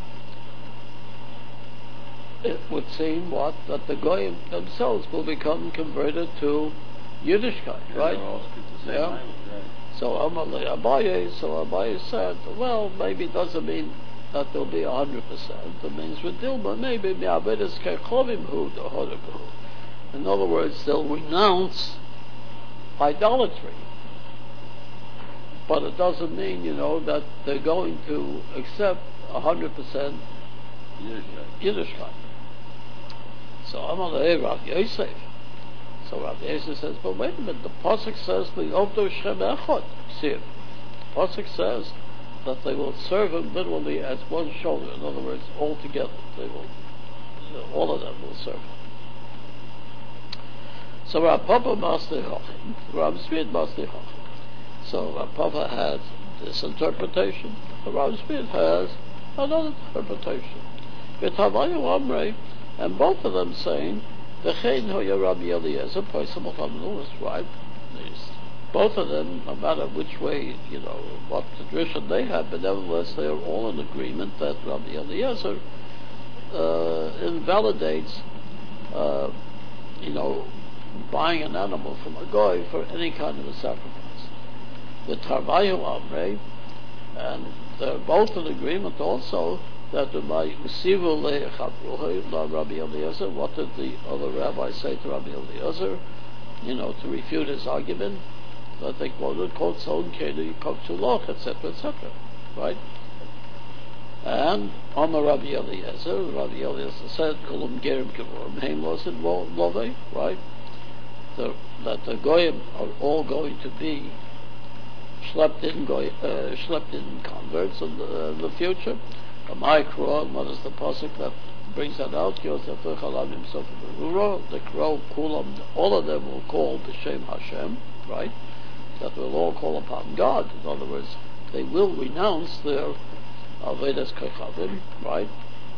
it would seem what? That the Goyim themselves will become converted to Yiddishkeit, Yeah, right? they all speak the same Yeah. language, right. So Amalei Abaye, so Abaye said, well, maybe it doesn't mean that there'll be a hundred percent. It means with Dilma, maybe Mi'abedes Kechovim Hu Dehodagu. In other words, they'll renounce idolatry. But it doesn't mean, you know, that they're going to accept a hundred percent Yiddishkeit. Yiddishkeit. So Amalei Rav Yosef. So Rav Yosef says, but wait a minute, the Pasuk says, Li'ovdo Shem Echad. See it. The Pasuk says that they will serve him literally as one shoulder. In other words, all together. They will, all of them will serve him. So Rav Papa Master Chacham, Rav Tzvi Master Chacham. So Rav Papa has this interpretation, Rav Tzvi has another interpretation. With Havayu Amrei, and both of them saying, V'chein hoya Rabbi Eliezer, Poisam Chamanul is right. Both of them, no matter which way, you know, what tradition they have, but nevertheless they are all in agreement that Rabbi Eliezer uh, invalidates, uh, you know, buying an animal from a goy for any kind of a sacrifice. The Tarvayu Amrei, and they're both in agreement also that the Usivu Le'echabruha Rabbi Eliezer. What did the other rabbis say to Rabbi Eliezer? You know, to refute his argument that they quoted quote Son Kedi Kovtulach, et cetera, et cetera. Right? And on the Rabbi Eliezer, Rabbi Eliezer said, Kulam Gerim Gevorim Heim Losid Love, right? The, that the Goyim are all going to be schlepped in, goy, uh, schlepped in converts in the, in the future. My crow, what is the pasuk that brings that out? Yosef Chalam himself in the Rura, the crow, Kulam, all of them will call B'Shem Hashem, right? That will all call upon God. In other words, they will renounce their Avedas Kechavim, right?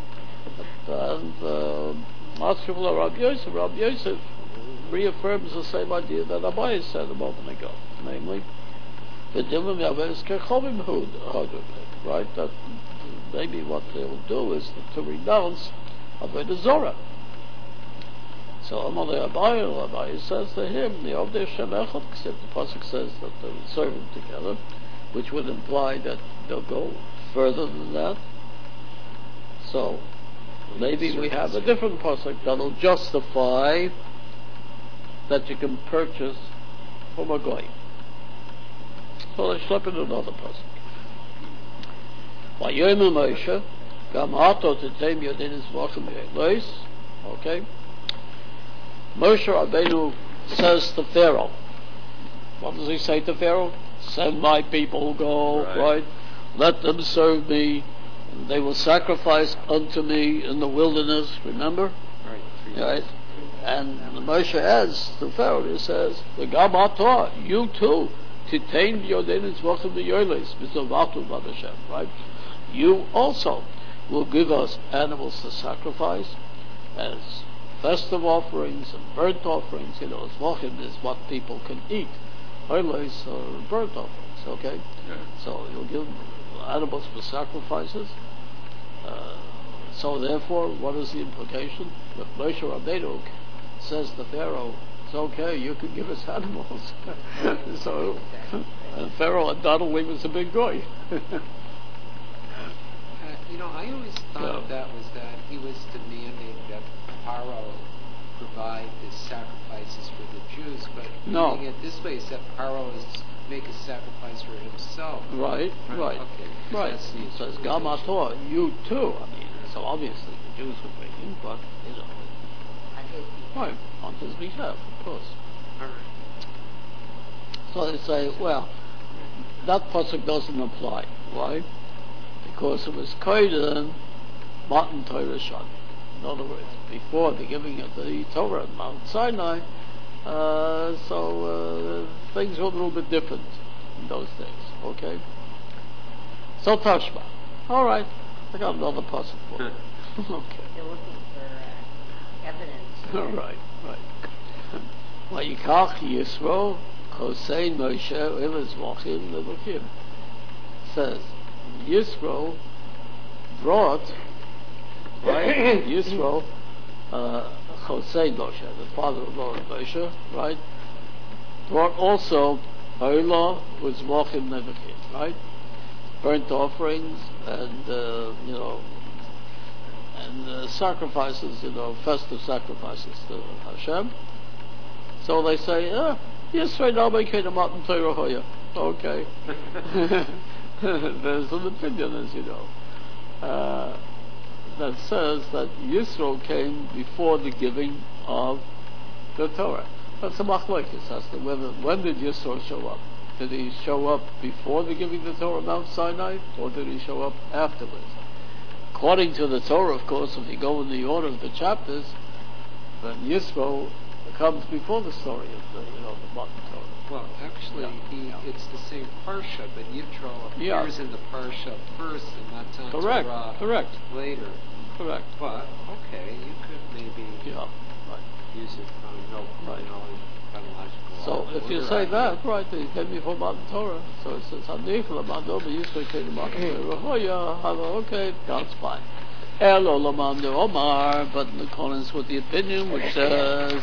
And Matzvula Rabbi Yosef, Rabbi Yosef reaffirms the same idea that Abaye said a moment ago, namely, V'dimim Avedas Kechavim Hu, right? That maybe what they'll do is to renounce Avodah Zorah. So Amalei Abaye, Abaye says to him, the Ovdei Shem Echad, except the pasuk says that they will serve him together, which would imply that they'll go further than that. So maybe we have a different pasuk that'll justify that you can purchase from a goy. So they slip in another pasuk. Vayomer Moshe, Gam Ato Tetem Yodin Zvachim Yelois. Okay. Moshe Rabbeinu says to Pharaoh, what does he say to Pharaoh? Send my people go, right? right? Let them serve me, and they will sacrifice unto me in the wilderness, remember? Right. Right? And Moshe adds to Pharaoh, he says, the Gam Ato, you too, Tetem Yodin Zvachim Yelois, Mizovatu Hashem, right? You also will give us animals to sacrifice as festive offerings and burnt offerings. You know, zvachim is what people can eat. hoiles or burnt offerings. Okay, Yeah. so you'll give animals for sacrifices. Uh, so therefore, what is the implication? If Moshe Rabbeinu says to Pharaoh, "It's okay, you can give us animals," so and Pharaoh undoubtedly was a big guy. Uh, you know, I always thought Yeah. that was that he was demanding that Paro provide the sacrifices for the Jews, but No. reading it this way is that Paro is make a sacrifice for himself. Right, right, Okay. because right. that's the It says interpretation. Gamator, you too. I mean, so obviously the Jews were bringing, but you know, On his behalf. right on his behalf, of course. All right. So they say, well, that pasuk doesn't apply. Why? Because it was Koiden Matan Torah Shani. In other words, before the giving of the Torah at Mount Sinai, uh, so uh, things were a little bit different in those days. Okay. So Tashma. All right, I got another pasuk for you. Okay. They're looking for uh, evidence. All right, right. Vayikach Yisro Chosein Moshe Eves Vachim Levukim. Says Yisro brought, right? Yisro, uh, Chosein Moshe, the father-in-law of Moshe, right? Brought also Oila was Vachim Levukim, right? Burnt offerings and uh, you know. And uh, sacrifices, you know, festive sacrifices to Hashem. So they say, ah, yes, right now we came to Matan Torah Hoya. Okay. There's an opinion, as you know, uh, that says that Yisro came before the giving of the Torah. That's a machlokes as to whether, when did Yisro show up? Did he show up before the giving of the Torah on Mount Sinai, or did he show up afterwards? According to the Torah, of course, if you go in the order of the chapters, then Yisro comes before the story of the, you know, the Matan Torah. Well, actually, Yeah. he, Yeah. it's the same parsha, but Yitro Yeah. appears in the parsha first and Matan Correct, Torah correct, later. correct. But, okay, you could maybe Yeah, right. use it from no Right. chronological So if you order, say I that, right, he came before Matan Torah. So it says, Hanich Matan Torah, Yisro came to Matan Torah. Oh yeah, okay, that's fine. Elo Lamam de Omar, but in accordance with the opinion which says,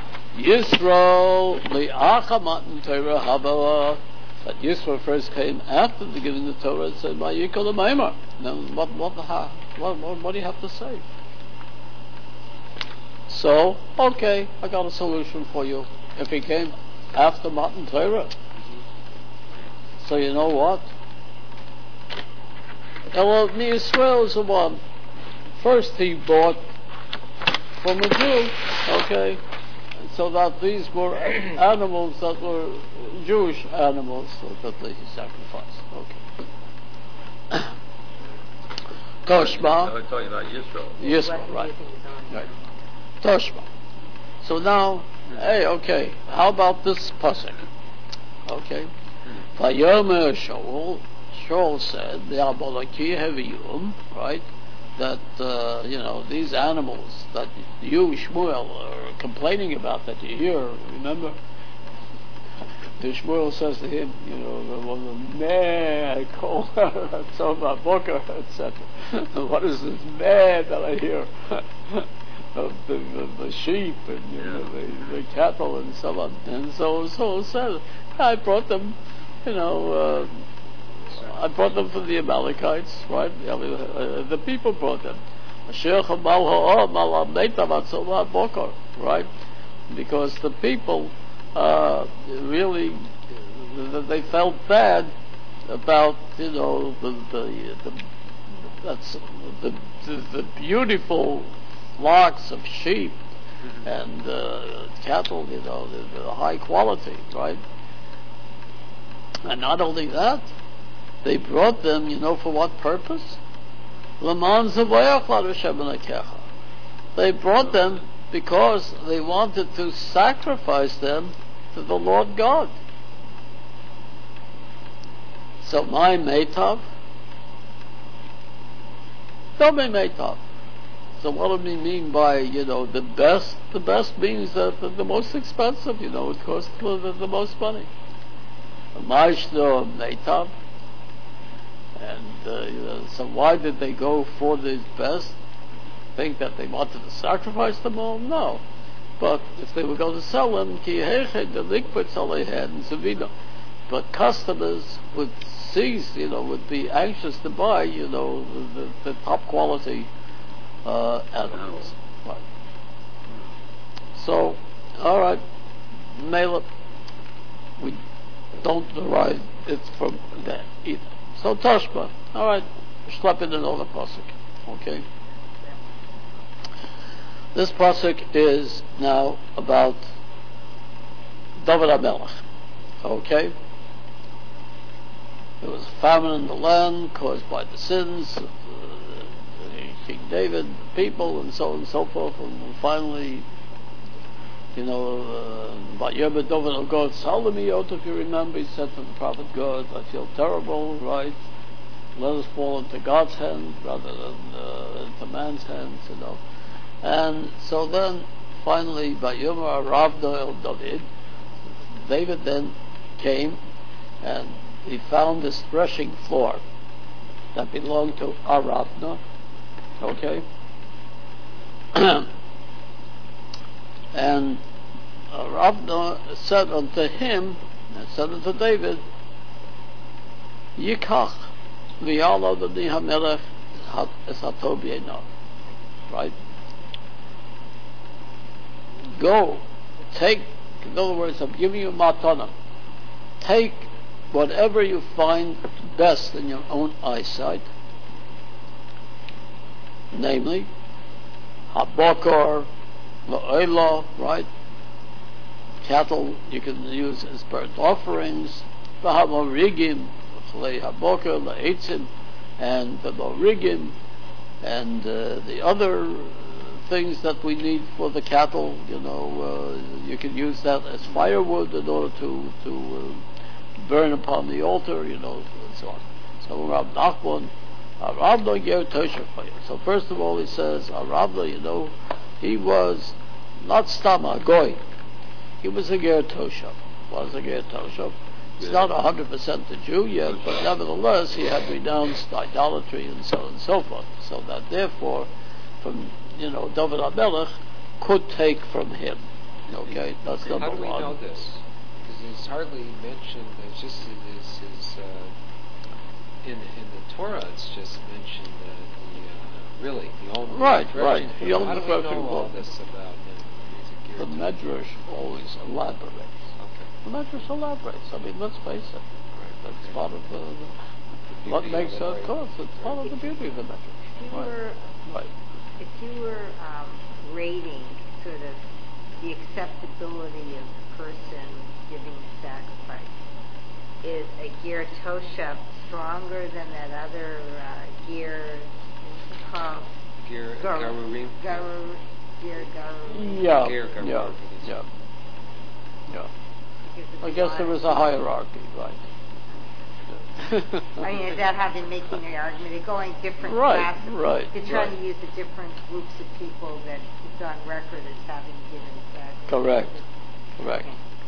Yisro li'acha Matan Torah haba, that Yisro first came after the giving the Torah and said, Vayikol Amaimar. Then what, what, what, what, what do you have to say? So, okay, I got a solution for you. If he came after Matan Torah, so you know what? Well, Yisrael is the one. First he bought from a Jew, okay, so that these were animals that were Jewish animals that they sacrificed. Okay. Toshma. Now we're talking about Yisro. Yes, Wasn't right. using his own Right. name. Toshma. So now, hey, okay, how about this pasuk? Okay. Vayomer Shaul, Shaul said, the Abolaki Heviyum, right? That, uh, you know, these animals that you, Shmuel, are complaining about that you hear, remember? The Shmuel says to him, you know, the one, meh, I call so my boker, et cetera. What is this meh that I hear? Of the, the, the sheep and you know, the, the cattle and so on. And so Saul said, I brought them, you know, uh, I brought them from the Amalekites, right? I mean, uh, the people brought them. Right? Because the people uh, really, they felt bad about, you know, the, the, the that's the, the, the beautiful flocks of sheep and uh, cattle, you know, the, the high quality, right? And not only that, they brought them, you know, for what purpose? They brought them because they wanted to sacrifice them to the Lord God. So my Meitav, don't be Meitav. So what do we mean by, you know, the best? The best means that the, the most expensive, you know, it costs the, the, the most money. Maishno Meitab. And uh, you know, so why did they go for these best? Think that they wanted to sacrifice them all? No. But if they were going to sell them, ki heiche, the liquids all they had in Zavino. But customers would seize, you know, would be anxious to buy, you know, the, the top quality uh, animals. Right. So, all right, Mela, we don't derive it from that either. So Tashma, all right, schlep in another pasuk, okay? This pasuk is now about David HaMelech, okay? There was a famine in the land caused by the sins of uh, King David, the people, and so on and so forth, and finally, you know, by Yom David of God, Salomiyot, if you remember, he said to the prophet God, I feel terrible, right? Let us fall into God's hand rather than uh, into man's hands, you know. And so then, finally, by Yom Ravda el David, David then came and he found this threshing floor that belonged to Aravna, okay? And Aravna said unto him, and said unto David, Yikach v'yalo d'ni hamelech es hatov b'einav. Right? Go, take, in other words, I'm giving you matana. Take whatever you find best in your own eyesight, namely, habokor, la'olah, right? Cattle you can use as burnt offerings, v'hamorigim, chlei habokor, la'etzim, and the morigim, and uh, the other things that we need for the cattle, you know, uh, you can use that as firewood in order to, to uh, burn upon the altar, you know, and so on. So Rav Nachman, Aravna ger tosher for you. So first of all he says, Aravna, you know, he was not stam a goy. He was a ger tosher. Was a ger tosher. He's not a hundred percent a Jew yet, but nevertheless he had renounced idolatry and so on and so forth. So that therefore, from you know, David HaMelech could take from him. Okay, that's number one. How do we one. know this? Because it's hardly mentioned. It's just it is, is uh, in in the Torah. It's just mentioned uh, the uh, really the only right, right. How The only do we know all this about him? The Medrash always elaborates. Okay. The Medrash elaborates. I mean, let's face it. Right. That's okay. Part of the, the what makes it, of course, it's part of the beauty of the Medrash. Right. Right. If you were um, rating sort of the acceptability of the person giving the sacrifice, is a ger toshav stronger than that other uh, ger called ger garurim? Garur, ger garurim. Yeah, ger garurim. yeah, yeah, yeah. I guess there was a hierarchy, right? I mean, is that how they're making the argument? They're going different right, classes. Right, They're trying right. to use the different groups of people that it's on record as having given sacrifice. Correct, correct.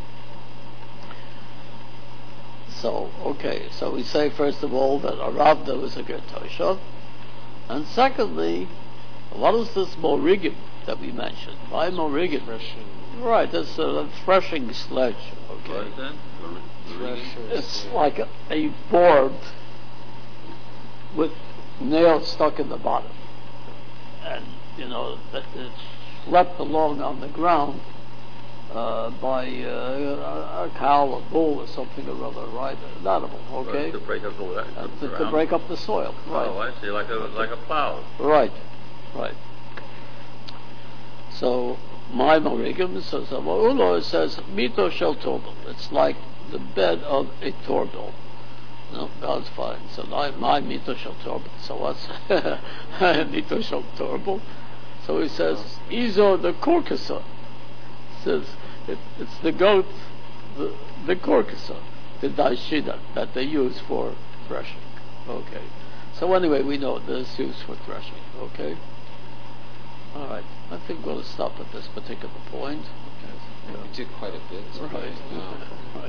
So, okay, so we say first of all that Aravna was a ger toshav, and secondly, what is this morigim that we mentioned? Why morigim? Threshing. Right, it's a threshing sledge. Okay. What is that? It's like a, a board with nails stuck in the bottom, and you know that it's left along on the ground uh, by uh, a cow, a bull, or something or other, right? An animal, okay? Right, to break up the, uh, the to, to break up the soil, right? Oh, I see, like a like a plow. Right, right. So my morigim says, Ulo says mito shel torbel. It's like the bed of a torbel. No, God's fine. So my, my mito shel torbel. So what's mito shel torbel? So he says, Izo the korkasa. Says it, it's the goat, the, the korkasa, the daishida that they use for threshing. Okay. So anyway, we know this used for threshing. Okay. All right. I think we'll stop at this particular point. Okay. Yeah. We did quite a bit. Right. Um, right.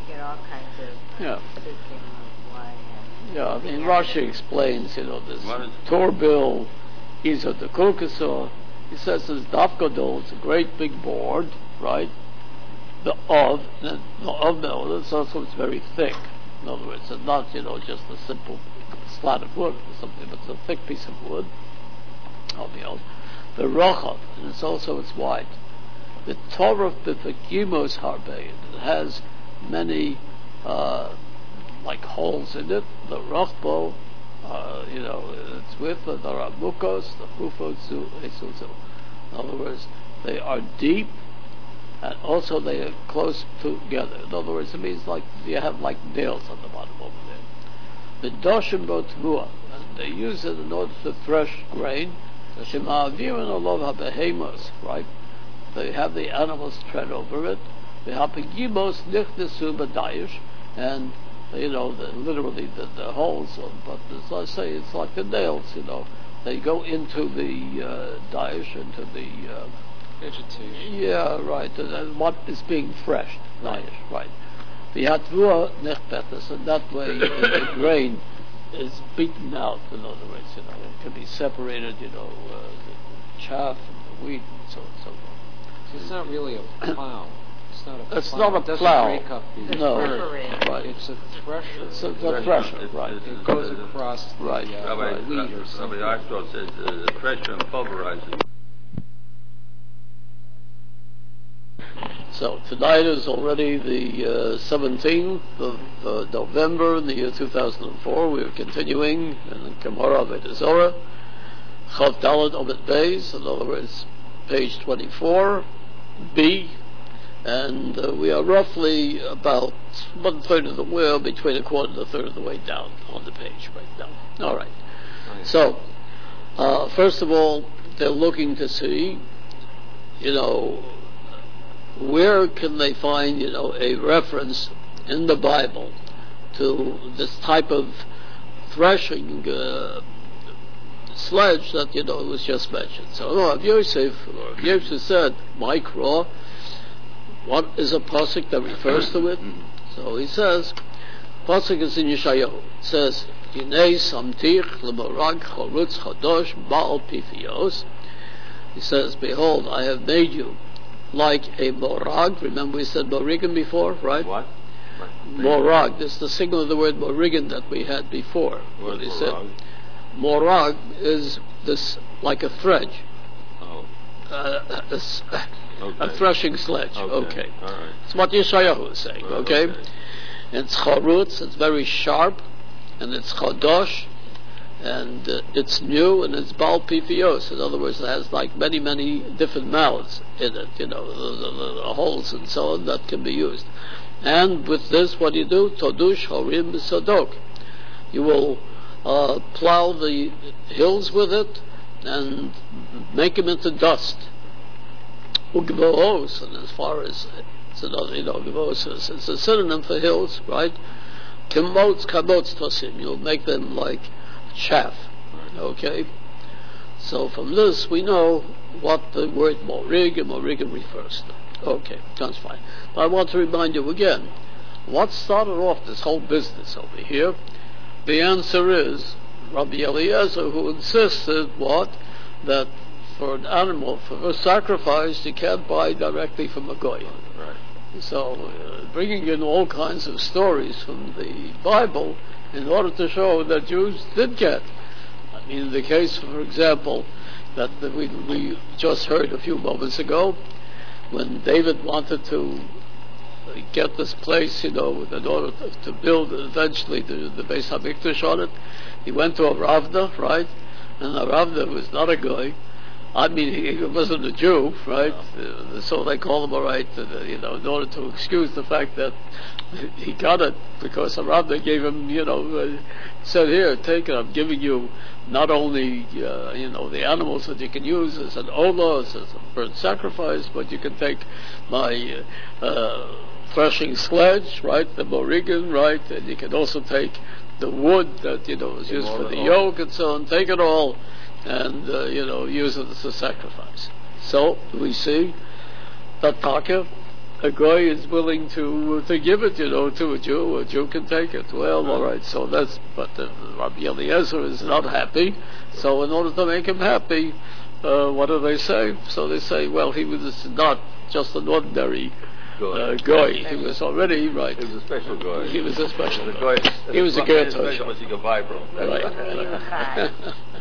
You get all kinds of Yeah. thinking of why. And Yeah, I mean, Yeah. Rashi explains, you know, this What is- Torbil, Isa the Kokasor. He says this Dafgadol, it's a great big board, right? The of, the of metal, so it's very thick. In other words, it's not, you know, just a simple slat of wood or something, but it's a thick piece of wood. Of metal. The Rochav, and it's also, it's wide. The Torah Bifakimos Harbein, it has many, uh, like holes in it. The Rochbo, uh, you know, its width, the Ramukos, the Hufotsu, Esuzu. In other words, they are deep, and also they are close together. In other words, it means like you have like nails on the bottom over there. The Doshim Botvua, and they use it in order to thresh grain. Shema'avirin olov habehemos, right? They have the animals tread over it. The hapegimos nichnesu b'dayish, and you know, the, literally the, the holes, but as I say, it's like the nails, you know. They go into the uh, dayish, into the uh, Vegetation. yeah, right. And, and what is being threshed, Right. dayish, right? The hatvua nechbetes, and that way the, the grain is beaten out. In other words, you know, it can be separated, you know, uh, the chaff and the wheat and so on and so forth. So it's not really a plow. It's not a It's plow. not a It doesn't plow. break up the No. earth. Right. It's a thresher. It's a, it's a Thresher. thresher, It's- right. it's- It goes across the Right. uh, Rabbi, wheat or Rabbi something. Ashton says uh, the thresher and pulverizing. So tonight is already the uh, seventeenth of uh, November in the year two thousand four. We are continuing in the Gemara Avodah Zorah, Chav Daled Omet Beis, in other words, page twenty-four, B, and uh, we are roughly about one third of the way, between a quarter and a third of the way down on the page right now. All right. Right. So, uh, first of all, they're looking to see, you know, where can they find, you know, a reference in the Bible to this type of threshing uh, sledge that, you know, was just mentioned. So, no, Rav Yosef, or Rav Yosef said, Mikra, what is a pasuk that refers to it? So he says, pasuk is in Yeshayahu. It says, Hinei samtich lemorag chorutz chadosh baal pifios. He says, behold, I have made you like a morag. Remember we said morrigan before, right? What? Morag. This is the signal of the word morrigan that we had before. What he is said, morag? morag is this like a thread, Oh, uh, a, s- okay. a threshing sledge. Okay. Okay. All right. It's what Yeshayahu is saying. Right, Okay. okay. It's charutz. It's very sharp, and it's chadosh, and uh, it's new, and it's bal pifios. In other words, it has like many, many different mouths in it. You know, the, the, the, the holes and so on that can be used. And with this, what do you do? Todush horim b'sadok. You will uh, plow the hills with it and make them into dust. Ugvoos, and as far as it's another, you know, Gvoos is it's a synonym for hills, right? Kimotz kamotz tosim. You'll make them like chaff. Okay. So from this we know what the word morig and morigim refers to. Okay, that's fine. But I want to remind you again, what started off this whole business over here? The answer is Rabbi Eliezer, who insisted what? That for an animal, for a sacrifice, you can't buy directly from a goy. Right. So, uh, bringing in all kinds of stories from the Bible in order to show that Jews did get. I mean, in the case, for example, that the, we, we just heard a few moments ago, when David wanted to get this place, you know, in order to, to build eventually the, the Beis HaMikdash on it, he went to a Ravna, right? And a Ravna was not a guy. I mean, he, he wasn't a Jew, right? Uh, so they call him, all right, uh, you know, in order to excuse the fact that he got it, because the Ravna gave him, you know, uh, said, here, take it, I'm giving you not only, uh, you know, the animals that you can use as an olah, as a burnt sacrifice, but you can take my uh, uh, threshing sledge, right, the morigan, right, and you can also take the wood that, you know, is used for the yoke and so on, take it all, and, uh, you know, use it as a sacrifice. So, we see that Taka, a guy is willing to to give it, you know, to a Jew. A Jew can take it. Well, all right. So that's. But uh, Rabbi Eliezer is not happy. So in order to make him happy, uh, what do they say? So they say, well, he was not just an ordinary uh, guy. He was already right. He was a special guy. He was a special The guy. guy. He was a guy. Gertosha. Was he a vibro? Right.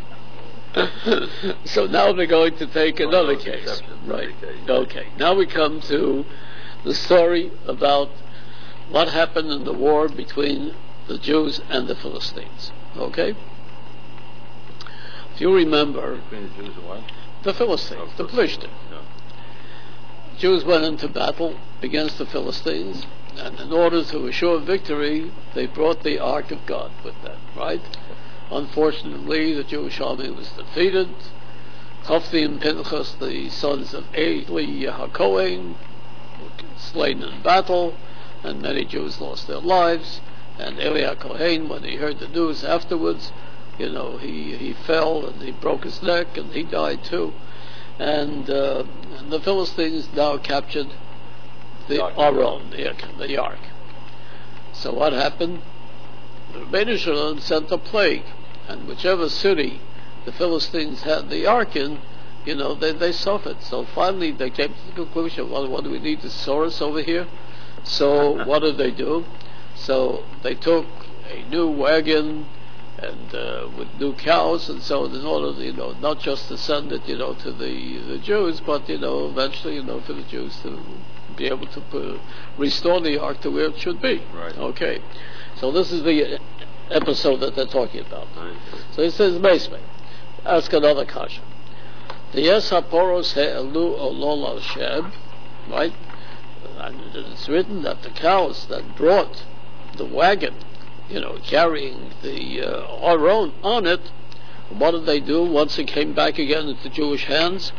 So now they're going to take Oh, another those case. exceptions, Right. okay. Okay. Now we come to the story about what happened in the war between the Jews and the Philistines. Okay? If you remember, Between the Jews and what? the Philistines, Oh, the Philistines. Plishtim. Yeah. Jews went into battle against the Philistines, and in order to assure victory, they brought the Ark of God with them, right? Unfortunately, the Jewish army was defeated. Hophni and Pinchas, the sons of Eli HaKohen, were slain in battle, and many Jews lost their lives. And Eli HaKohen, when he heard the news afterwards, you know, he, he fell and he broke his neck and he died too. And, uh, and the Philistines now captured the Aron, the, the Ark. So what happened? The Rebbeinu Shalom sent a plague, and whichever city the Philistines had the Ark in, you know, they, they suffered. So finally they came to the conclusion, well, what do we need, the Soros over here? So what did they do? So they took a new wagon and uh, with new cows and so on, in order to, you know, not just to send it, you know, to the the Jews, but, you know, eventually, you know, for the Jews to be able to put, restore the Ark to where it should be. Right. Okay. So this is the episode that they're talking about. Right. So he says, Meismei, ask another question. The Yes HaPoros He'elu Olol Al Shem, right? And it's written that the cows that brought the wagon, you know, carrying the uh, Aron on it, what did they do once it came back again into Jewish hands?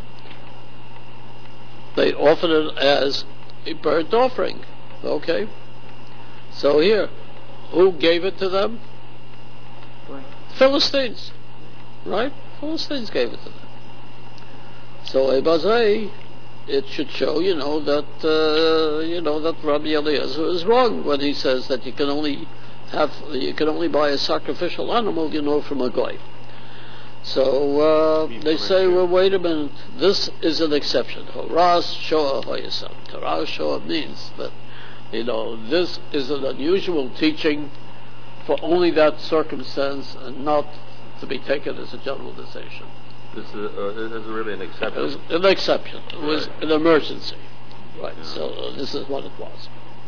They offered it as a burnt offering. Okay? So here, who gave it to them? Philistines. Right? Philistines gave it to them. So Ebazai, it should show, you know, that uh, you know that Rabbi Eliezer is wrong when he says that you can only have you can only buy a sacrificial animal, you know, from a guy. So uh, they say, well, wait a minute, this is an exception. Horas Shoah Hoyasam. Horas Shoah means that, you know, this is an unusual teaching for only that circumstance and not to be taken as a generalization. This is, uh, this is really an It exception. was an exception. It was Right. an emergency. Right. Yeah. So uh, this is what it was.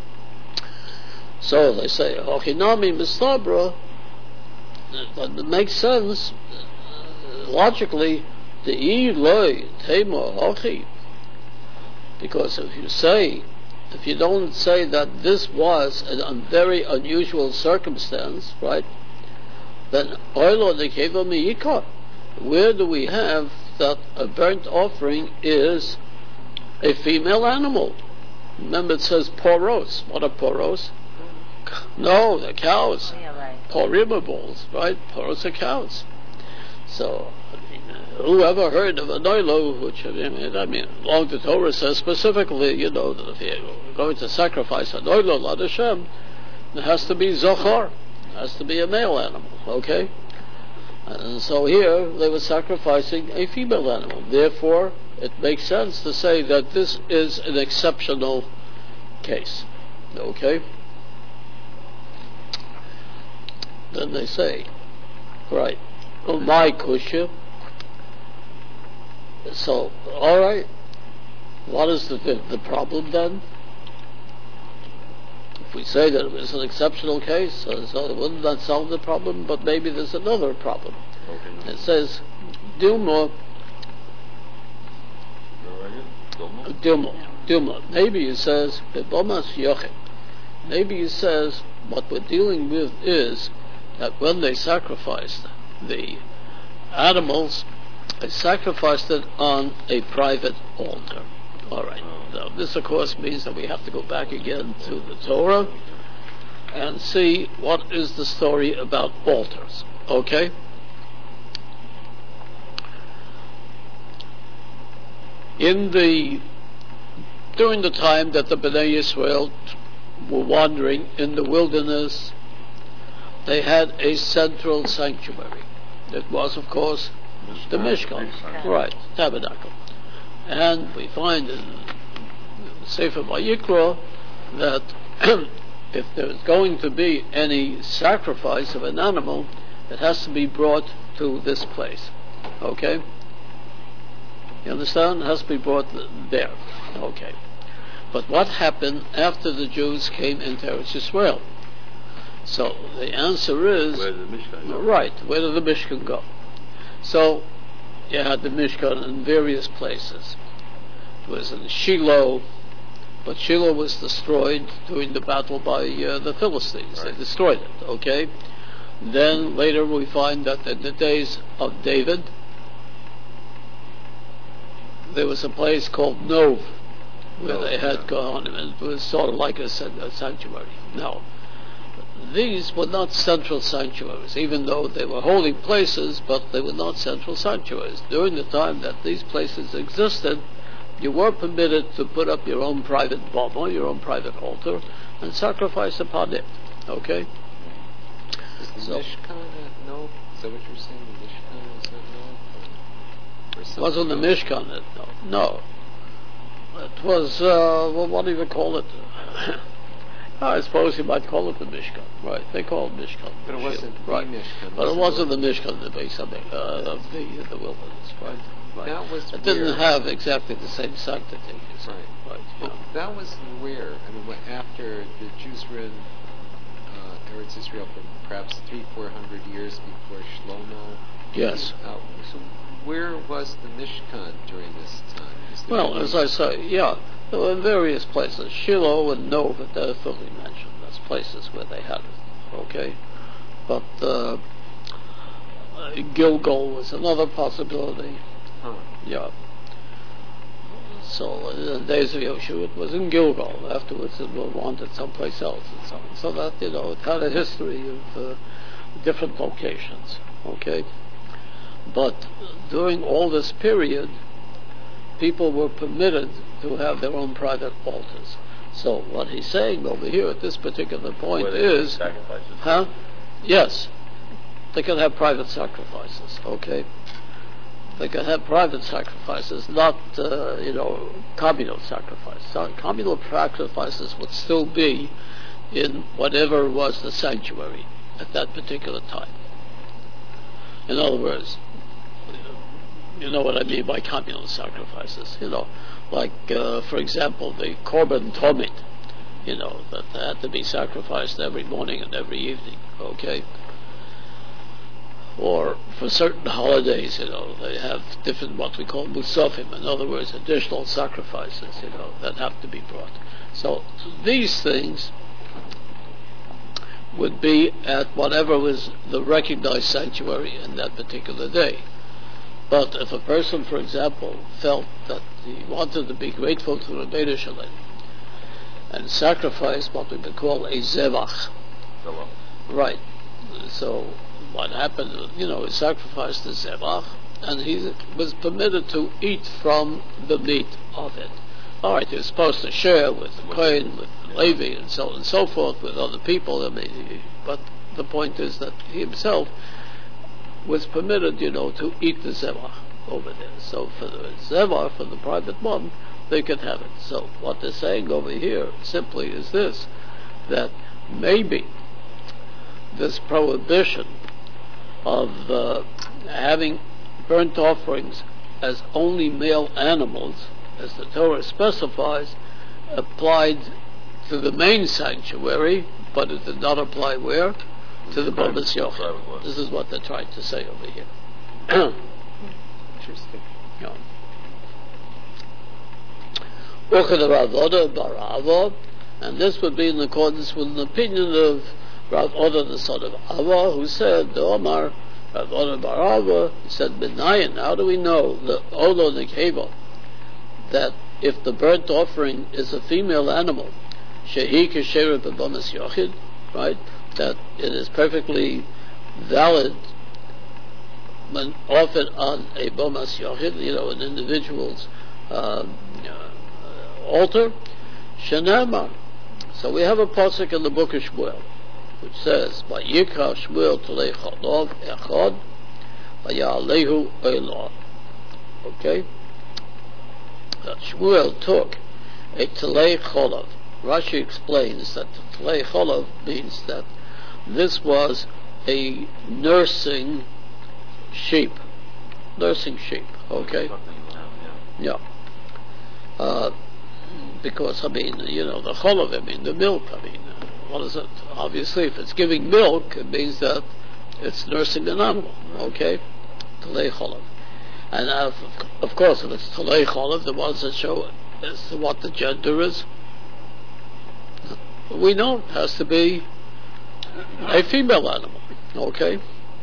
So they say, Hochinami Mistabra, that it makes sense uh, logically, the Eloi Tema Hochi. Because if you say, if you don't say that this was a, a very unusual circumstance, right, then Oilo de Keva Miikar. Where do we have that a burnt offering is a female animal? Remember it says poros. What are poros? No, they're cows. Oh, yeah, right. Porim bulls, right? Poros are cows. So, I mean, uh, whoever heard of a noilo, which, I mean, I mean, along the Torah says specifically, you know, that if you're going to sacrifice a noilo, L'Ad Hashem, it has to be zochar. It has to be a male animal, okay? And so here they were sacrificing a female animal. Therefore, it makes sense to say that this is an exceptional case. Okay? Then they say, right, oh my kusha. So, all right, what is the, the the problem then? If we say that it was an exceptional case, so, so wouldn't that solve the problem? But maybe there's another problem. Okay. It says, Dilma, Dilma, Dilma. Maybe it says, Bebomas Yochim. Maybe it says, what we're dealing with is that when they sacrificed the animals, they sacrificed it on a private altar. All right. Now, this, of course, means that we have to go back again to the Torah and see what is the story about altars. Okay? In the during the time that the Bnei Yisrael were wandering in the wilderness, they had a central sanctuary. It was, of course, the Mishkan, right, tabernacle. And we find in Sefer Vayikra that if there's going to be any sacrifice of an animal, it has to be brought to this place. Okay? You understand? It has to be brought there. Okay. But what happened after the Jews came into Eretz Yisrael? So the answer is... Where did the Mishkan go? Right, where did the Mishkan go? So you had the Mishkan in various places. It was in Shiloh, but Shiloh was destroyed during the battle by uh, the Philistines. Right. They destroyed it, okay? Then later we find that in the days of David, there was a place called Nov, where Nov, they had yeah. Kohanim, and it was sort of like a, a sanctuary. Now, these were not central sanctuaries, even though they were holy places, but they were not central sanctuaries. During the time that these places existed, you were permitted to put up your own private bama, your own private altar, and sacrifice upon it. Okay? Is the So- Mishkan at Nov? Is that what you're saying? The Mishkan was at Nov? Or- or something Wasn't the else? Mishkan? No. No. It was, uh, well, what do you call it? I suppose you might call it the Mishkan. Right, they call it Mishkan. But it wasn't the right. Mishkan. But it wasn't wasn't the Mishkan, the base of the, uh, of the, the wilderness. Right. Right. That was it didn't weird. have exactly the same sanctity. you see. Right. Right. Well, Yeah. that was where, I mean, what, after the Jews were in uh, Eretz Israel for perhaps three, four hundred years before Shlomo. Yes. Uh, so where was the Mishkan during this time? Is there Well, any- as I say, yeah, there were various places. Shiloh and Nov, that are fully mentioned. That's places where they had it. Okay, but uh, uh, Gilgal was another possibility. Huh. Yeah. So in the days of Yoshua, it was in Gilgal. Afterwards, it was wanted someplace else, and so on. So that, you know, it had a history of uh, different locations. Okay. But during all this period, people were permitted to have their own private altars. So what he's saying over here at this particular point Where they is, sacrifices. huh? Yes, they can have private sacrifices. Okay, they can have private sacrifices, not uh, you know communal sacrifices. So communal sacrifices would still be in whatever was the sanctuary at that particular time. In other words, you know what I mean by communal sacrifices. You know, like uh, for example, the Korban Tomit. You know that had to be sacrificed every morning and every evening. Okay. Or for certain holidays, you know, they have different what we call musafim. In other words, additional sacrifices. You know that have to be brought. So these things would be at whatever was the recognized sanctuary in that particular day. But if a person, for example, felt that he wanted to be grateful to Rabbeinu Shalom and sacrifice what we would call a zevach, Hello. right? So what happened, you know, he sacrificed the zevach, and he was permitted to eat from the meat of it. All right, he was supposed to share with the Kohen, with Levi, and so on and so forth, with other people. I mean, he, but the point is that he himself was permitted, you know, to eat the zevach over there. So for the zevach, for the private one, they could have it. So what they're saying over here simply is this, that maybe this prohibition of uh, having burnt offerings as only male animals, as the Torah specifies, applied to the main sanctuary, but it did not apply where? To the Bomas Yochel. This is what they're trying to say over here. Interesting. Yeah. Uchad Rav Oda bar Ava, and this would be in accordance with an opinion of Rav Oda, the son of Ava, who said, the Omar, Rav Oda bar Ava, he said, Benayan, how do we know, the Olo Nekeva, that if the burnt offering is a female animal, Shehi Kesher B'Bomas Yochid, right, that it is perfectly valid when offered on a Bomas Yochid, you know, an individual's uh, uh, altar. Shenamar. So we have a pasuk in the book of Shmuel, which says, "Vayikra Shmuel Talei Cholov Echad, Vayalehu Elon." Okay. That Shmuel took a Talei Cholov. Rashi explains that the Talei Cholov means that this was a nursing sheep, nursing sheep. Okay. Yeah. Uh, because I mean, you know, the cholov, I mean, the milk. I mean, uh, what is it? Obviously, if it's giving milk, it means that it's nursing an animal. Okay. Talei cholov. And uh, of course, if it's Talei cholov, the ones that show as to what the gender is, we know it has to be a female animal, okay?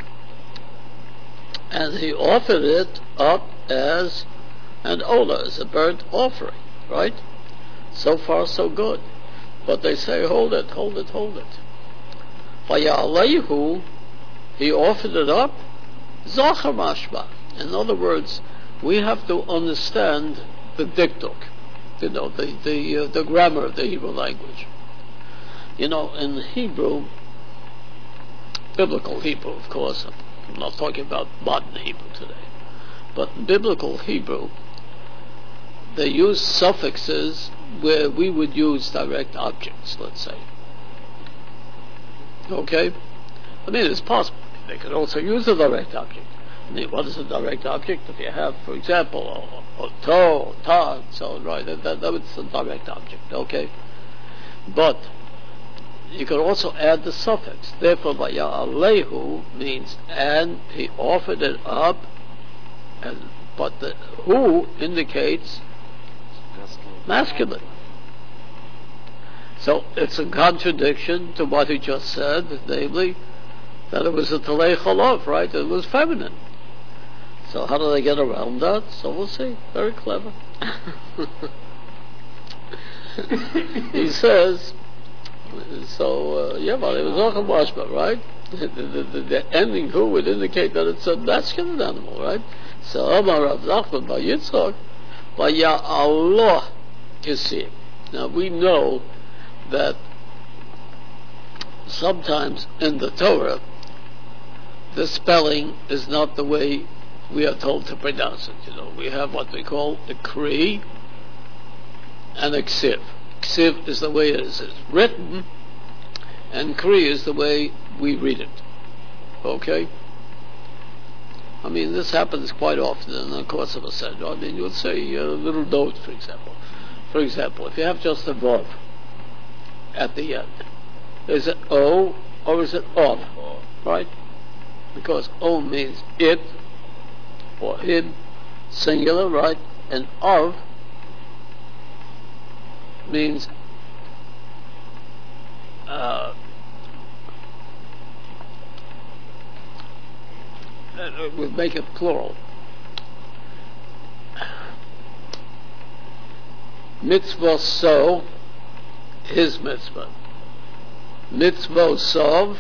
And he offered it up as an ola, as a burnt offering, right? So far, so good. But they say, hold it, hold it, hold it. Vayalehu, he offered it up, zachar mashma. In other words, we have to understand the diktuk, you know, the the uh, the grammar of the Hebrew language. You know, in Hebrew, biblical Hebrew, of course, I'm not talking about modern Hebrew today, but in biblical Hebrew, they use suffixes where we would use direct objects, let's say. Okay? I mean, it's possible. They could also use a direct object. I mean, what is a direct object? If you have, for example, a, a toe, ta, and so on, right, that, that, that's a direct object, okay? But you could also add the suffix. Therefore, Vayalehu means, and he offered it up, and but the who indicates masculine. So it's a contradiction to what he just said, namely that it was a Talei Cholov, right? It was feminine. So how do they get around that? So we'll see. Very clever. He says, so, uh, yeah, but it was Ochel Mashma, right? The, the, the, the ending who would indicate that it's a masculine animal, right? So, Amar Rav Nachman by Yitzchak, by Ya'allah Kisim. Now, we know that sometimes in the Torah, the spelling is not the way we are told to pronounce it. You know, we have what we call a Kri and a Ksiv. Ksiv is the way it is written, and Kri is the way we read it. Okay? I mean, this happens quite often in the course of a sentence. I mean, you'll say a little note, for example. For example, if you have just a Vav at the end, is it O or is it Ov? Right? Because O means it or him, singular, right? And Ov means uh, we'll make it plural. Mitzvah so, his mitzvah. Mitzvah sov,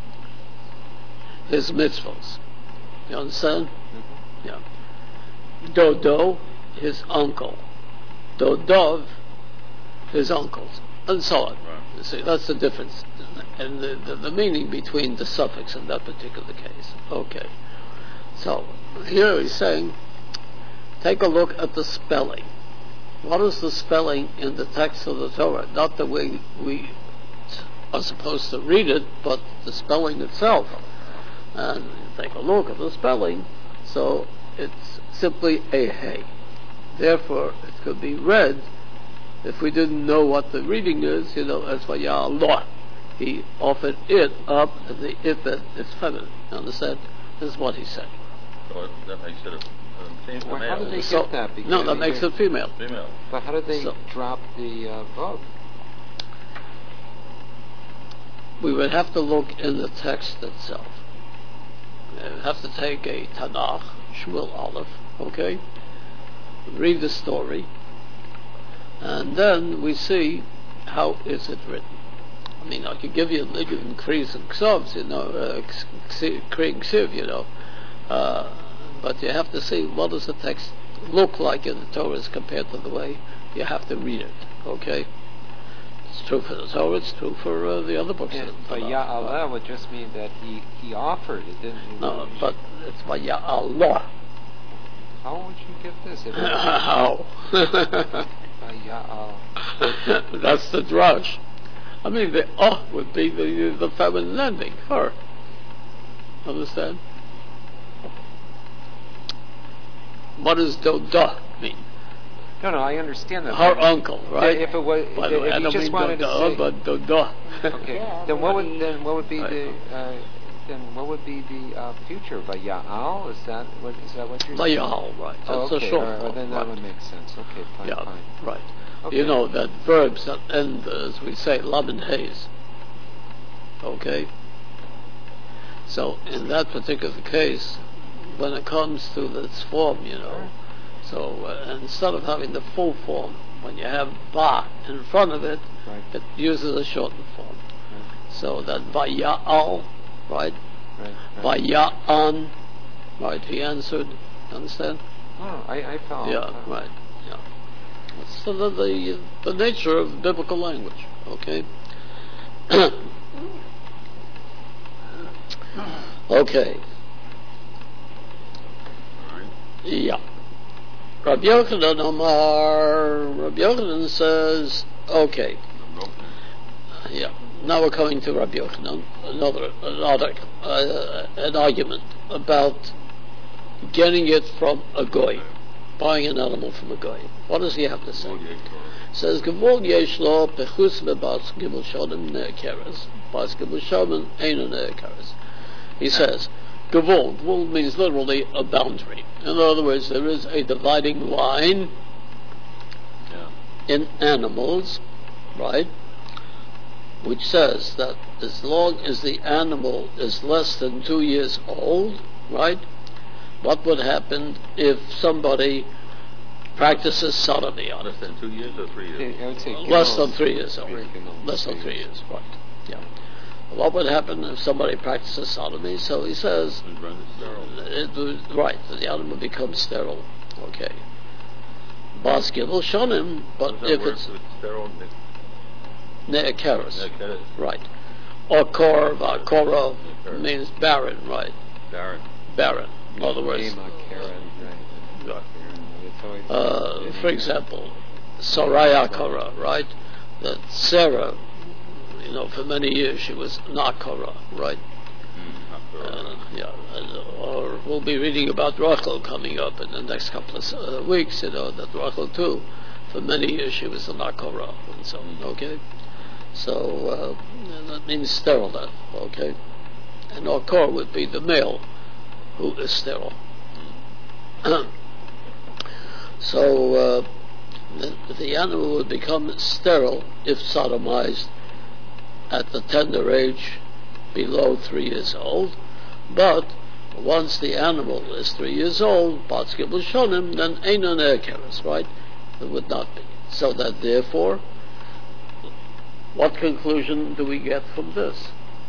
his mitzvahs. You understand? Mm-hmm. Yeah. Dodo, his uncle. Dodov, his uncles, and so on. Right. You see, that's the difference, and the, the, the meaning between the suffix in that particular case. Okay. So, here he's saying, take a look at the spelling. What is the spelling in the text of the Torah? Not the way we are supposed to read it, but the spelling itself. And take a look at the spelling. So, it's simply a hey. Therefore, it could be read, if we didn't know what the reading is, you know, as Vayallah. He offered it up, and the it that is feminine. You understand? This is what he said. So that makes it a, a female. Well, how did they So- get that? Because no, that they- makes it female. Female. But how did they So- drop the uh, Vav? We would have to look in the text itself. We would have to take a Tanakh, Shmuel Aleph, okay? Read the story, and then we see how is it written. I mean, I could give you Ligin, Kris, and Ksovs, you know, uh, Kri and Ksiv, you know, uh, but you have to see what does the text look like in the Torah as compared to the way you have to read it. Okay? It's true for the Torah, it's true for uh, the other books. Yeah, of the but Tanakh. Ya'aleh would just mean that he, he offered, it didn't he? No, but it's by Ya'allah. How would you get this? If it How? by Ya'al. That's the drush. I mean, the oh would be the, the feminine ending, her. Understand? What does Doda mean? No, no, I understand that. Her uncle, right? If it was, By the way, if I you don't just mean wanted Doda, to say, but Doda. okay, Yeah, then what would maybe- then what would be Right. the uh, then what would be the uh, future by Ya'al? Is that what is that what you're saying? Layal, right. That's Oh, okay, a short all right, well, form, then right. that would make sense. Okay, fine, Yeah, fine. right. Okay. You know that verbs that end, as we say, lam and haze. Okay? So, in that particular case, when it comes to this form, you know, so uh, instead of having the full form, when you have ba in front of it, Right. it uses a shortened form. Right. So that vaya'al, right? Right, right. Vaya'an, right? He answered. Understand? Oh, I, I follow. Yeah, Uh, right. Yeah. So the, the the nature of biblical language. Okay. Okay. All right. Yeah. Rabbi Yochanan Omar. Rabbi Yochanan says, okay. Yeah. Now we're coming to Rabbi Yochanan. Another, another, uh, an argument about getting it from a goy, buying an animal from a goy. What does he have to say? Says Gevol yesh lo pechus mebas gimel shonim ne'keres, bas gimel shonim eino ne'keres. He says Gevol. Gevol means literally a boundary. In other words, there is a dividing line Yeah. in animals, right? Which says that as long as the animal is less than two years old, right? What would happen if somebody practices sodomy on it? Less than two years or three years? I would say Less Gimel. than three years old. Three Gimel. Less than three years, right. Yeah. What would happen if somebody practices sodomy? So he says, It's rendered sterile. it would, right, the animal becomes sterile. Okay. Bas gimel shonim, but What does if that word it's with sterile? ne'keres, Nekeres. right. Or kor, kora Nekeres. means barren, right. Barren. Barren. In other words, Ema, Karen, right. Right. It's always- uh, for example, Saraya Korah, right? That Sarah, you know, for many years she was not Korah, right? Mm, not Uh, yeah, and, or we'll be reading about Rachel coming up in the next couple of uh, weeks, you know, that Rachel too, for many years she was a not Korah, and so on, okay? So, uh, that means sterile then, okay? And Okor would be the male who is sterile. So uh, the, the animal would become sterile if sodomized at the tender age below three years old, but once the animal is three years old, Batz Gimel Shonim, then Einon Ekeres, right? It would not be. So that therefore, what conclusion do we get from this?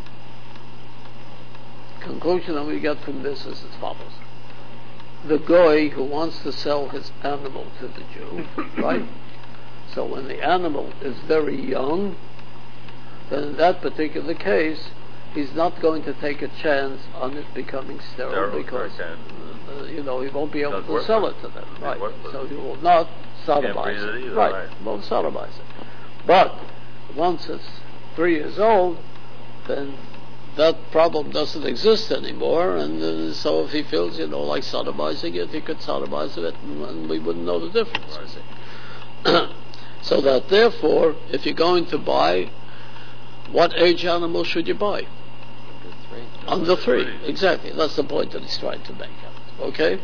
Conclusion that we get from this is as follows. The goy who wants to sell his animal to the Jew, right? So when the animal is very young, then in that particular case, he's not going to take a chance on it becoming sterile, Sterile, because, right, uh, you know, he won't be able Not to worth sell it. it to them, Not right? worth it. So he will not Can't sodomize breed it it, either, right? right. Won't sodomize it. But once it's three years old, then that problem doesn't exist anymore, and uh, so if he feels, you know, like sodomizing it, he could sodomize it, and, and we wouldn't know the difference. you see. So that therefore, if you're going to buy, what age animal should you buy? Under three. Under three, three. exactly. That's the point that he's trying to make. Okay?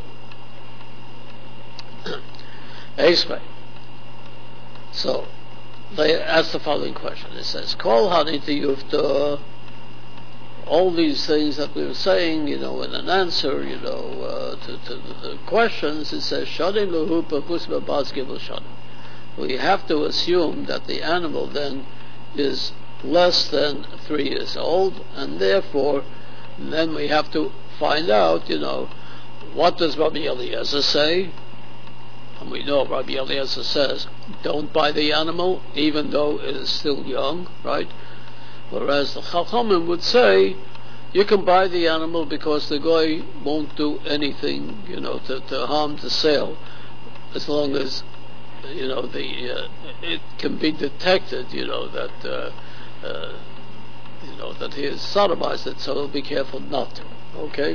Esme. So, they ask the following question. It says, Kol haniti yufta, all these things that we were saying, you know, in an answer, you know, uh, to, to the questions, it says, Shadim luhu pechus b'baz gimel shadim. We have to assume that the animal then is less than three years old, and therefore, then we have to find out, you know, what does Rabbi Eliezer say, And we know Rabbi Eliezer says, don't buy the animal, even though it is still young, right? Whereas the Chachamim would say, you can buy the animal because the guy won't do anything, you know, to, to harm the sale, as long as, you know, the uh, it can be detected, you know, that uh, uh, you know that he has sodomized it. So be careful not to. Okay.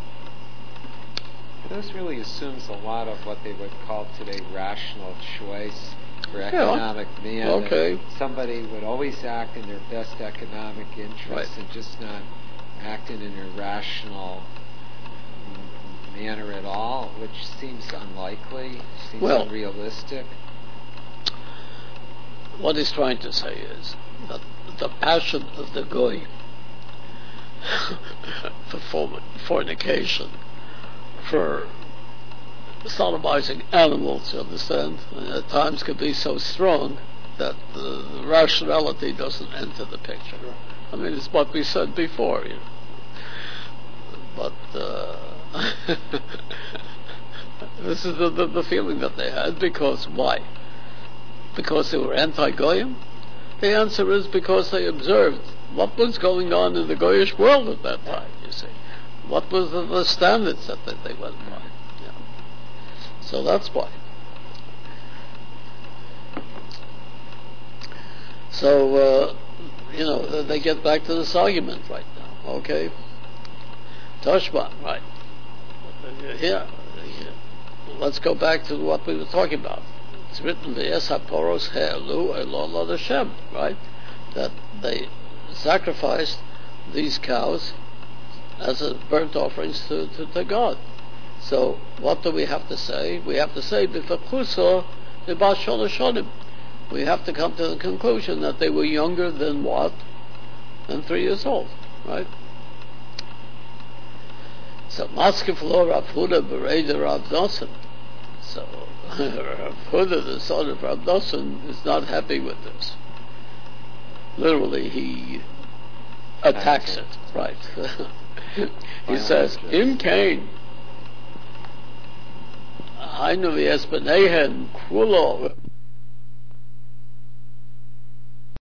This really assumes a lot of what they would call today rational choice for Yeah. economic man. Okay. That somebody would always act in their best economic interest Right. and just not acting in a rational manner at all, which seems unlikely, seems Well, unrealistic. What he's trying to say is that the passion of the goy for form- fornication, for sodomizing animals, you understand, at times can be so strong that the, the rationality doesn't enter the picture. I mean, it's what we said before, you know. But uh, this is the, the, the feeling that they had. Because why? Because they were anti-Goyim? The answer is because they observed what was going on in the Goyish world at that time, you see. What were the, the standards that they, they went by. Yeah. So that's why. So, uh, you know, they get back to this argument right now, okay? Toshba, right. Here, here. Let's go back to what we were talking about. It's written, V'es haporos he'elu elol Hashem, right? That they sacrificed these cows as a burnt offerings to, to, to God. So, what do we have to say? We have to say, B'fakuso B'bas Shonoshonim. We have to come to the conclusion that they were younger than what? Than three years old, right? So, Maskif lo Rav Huda b'reida Rav Nosson. So, Rav Huda, the son of Rav Nosson, is not happy with this. Literally, he attacks it, right? He says, Im Kain, Hainu v'es b'neihen kulo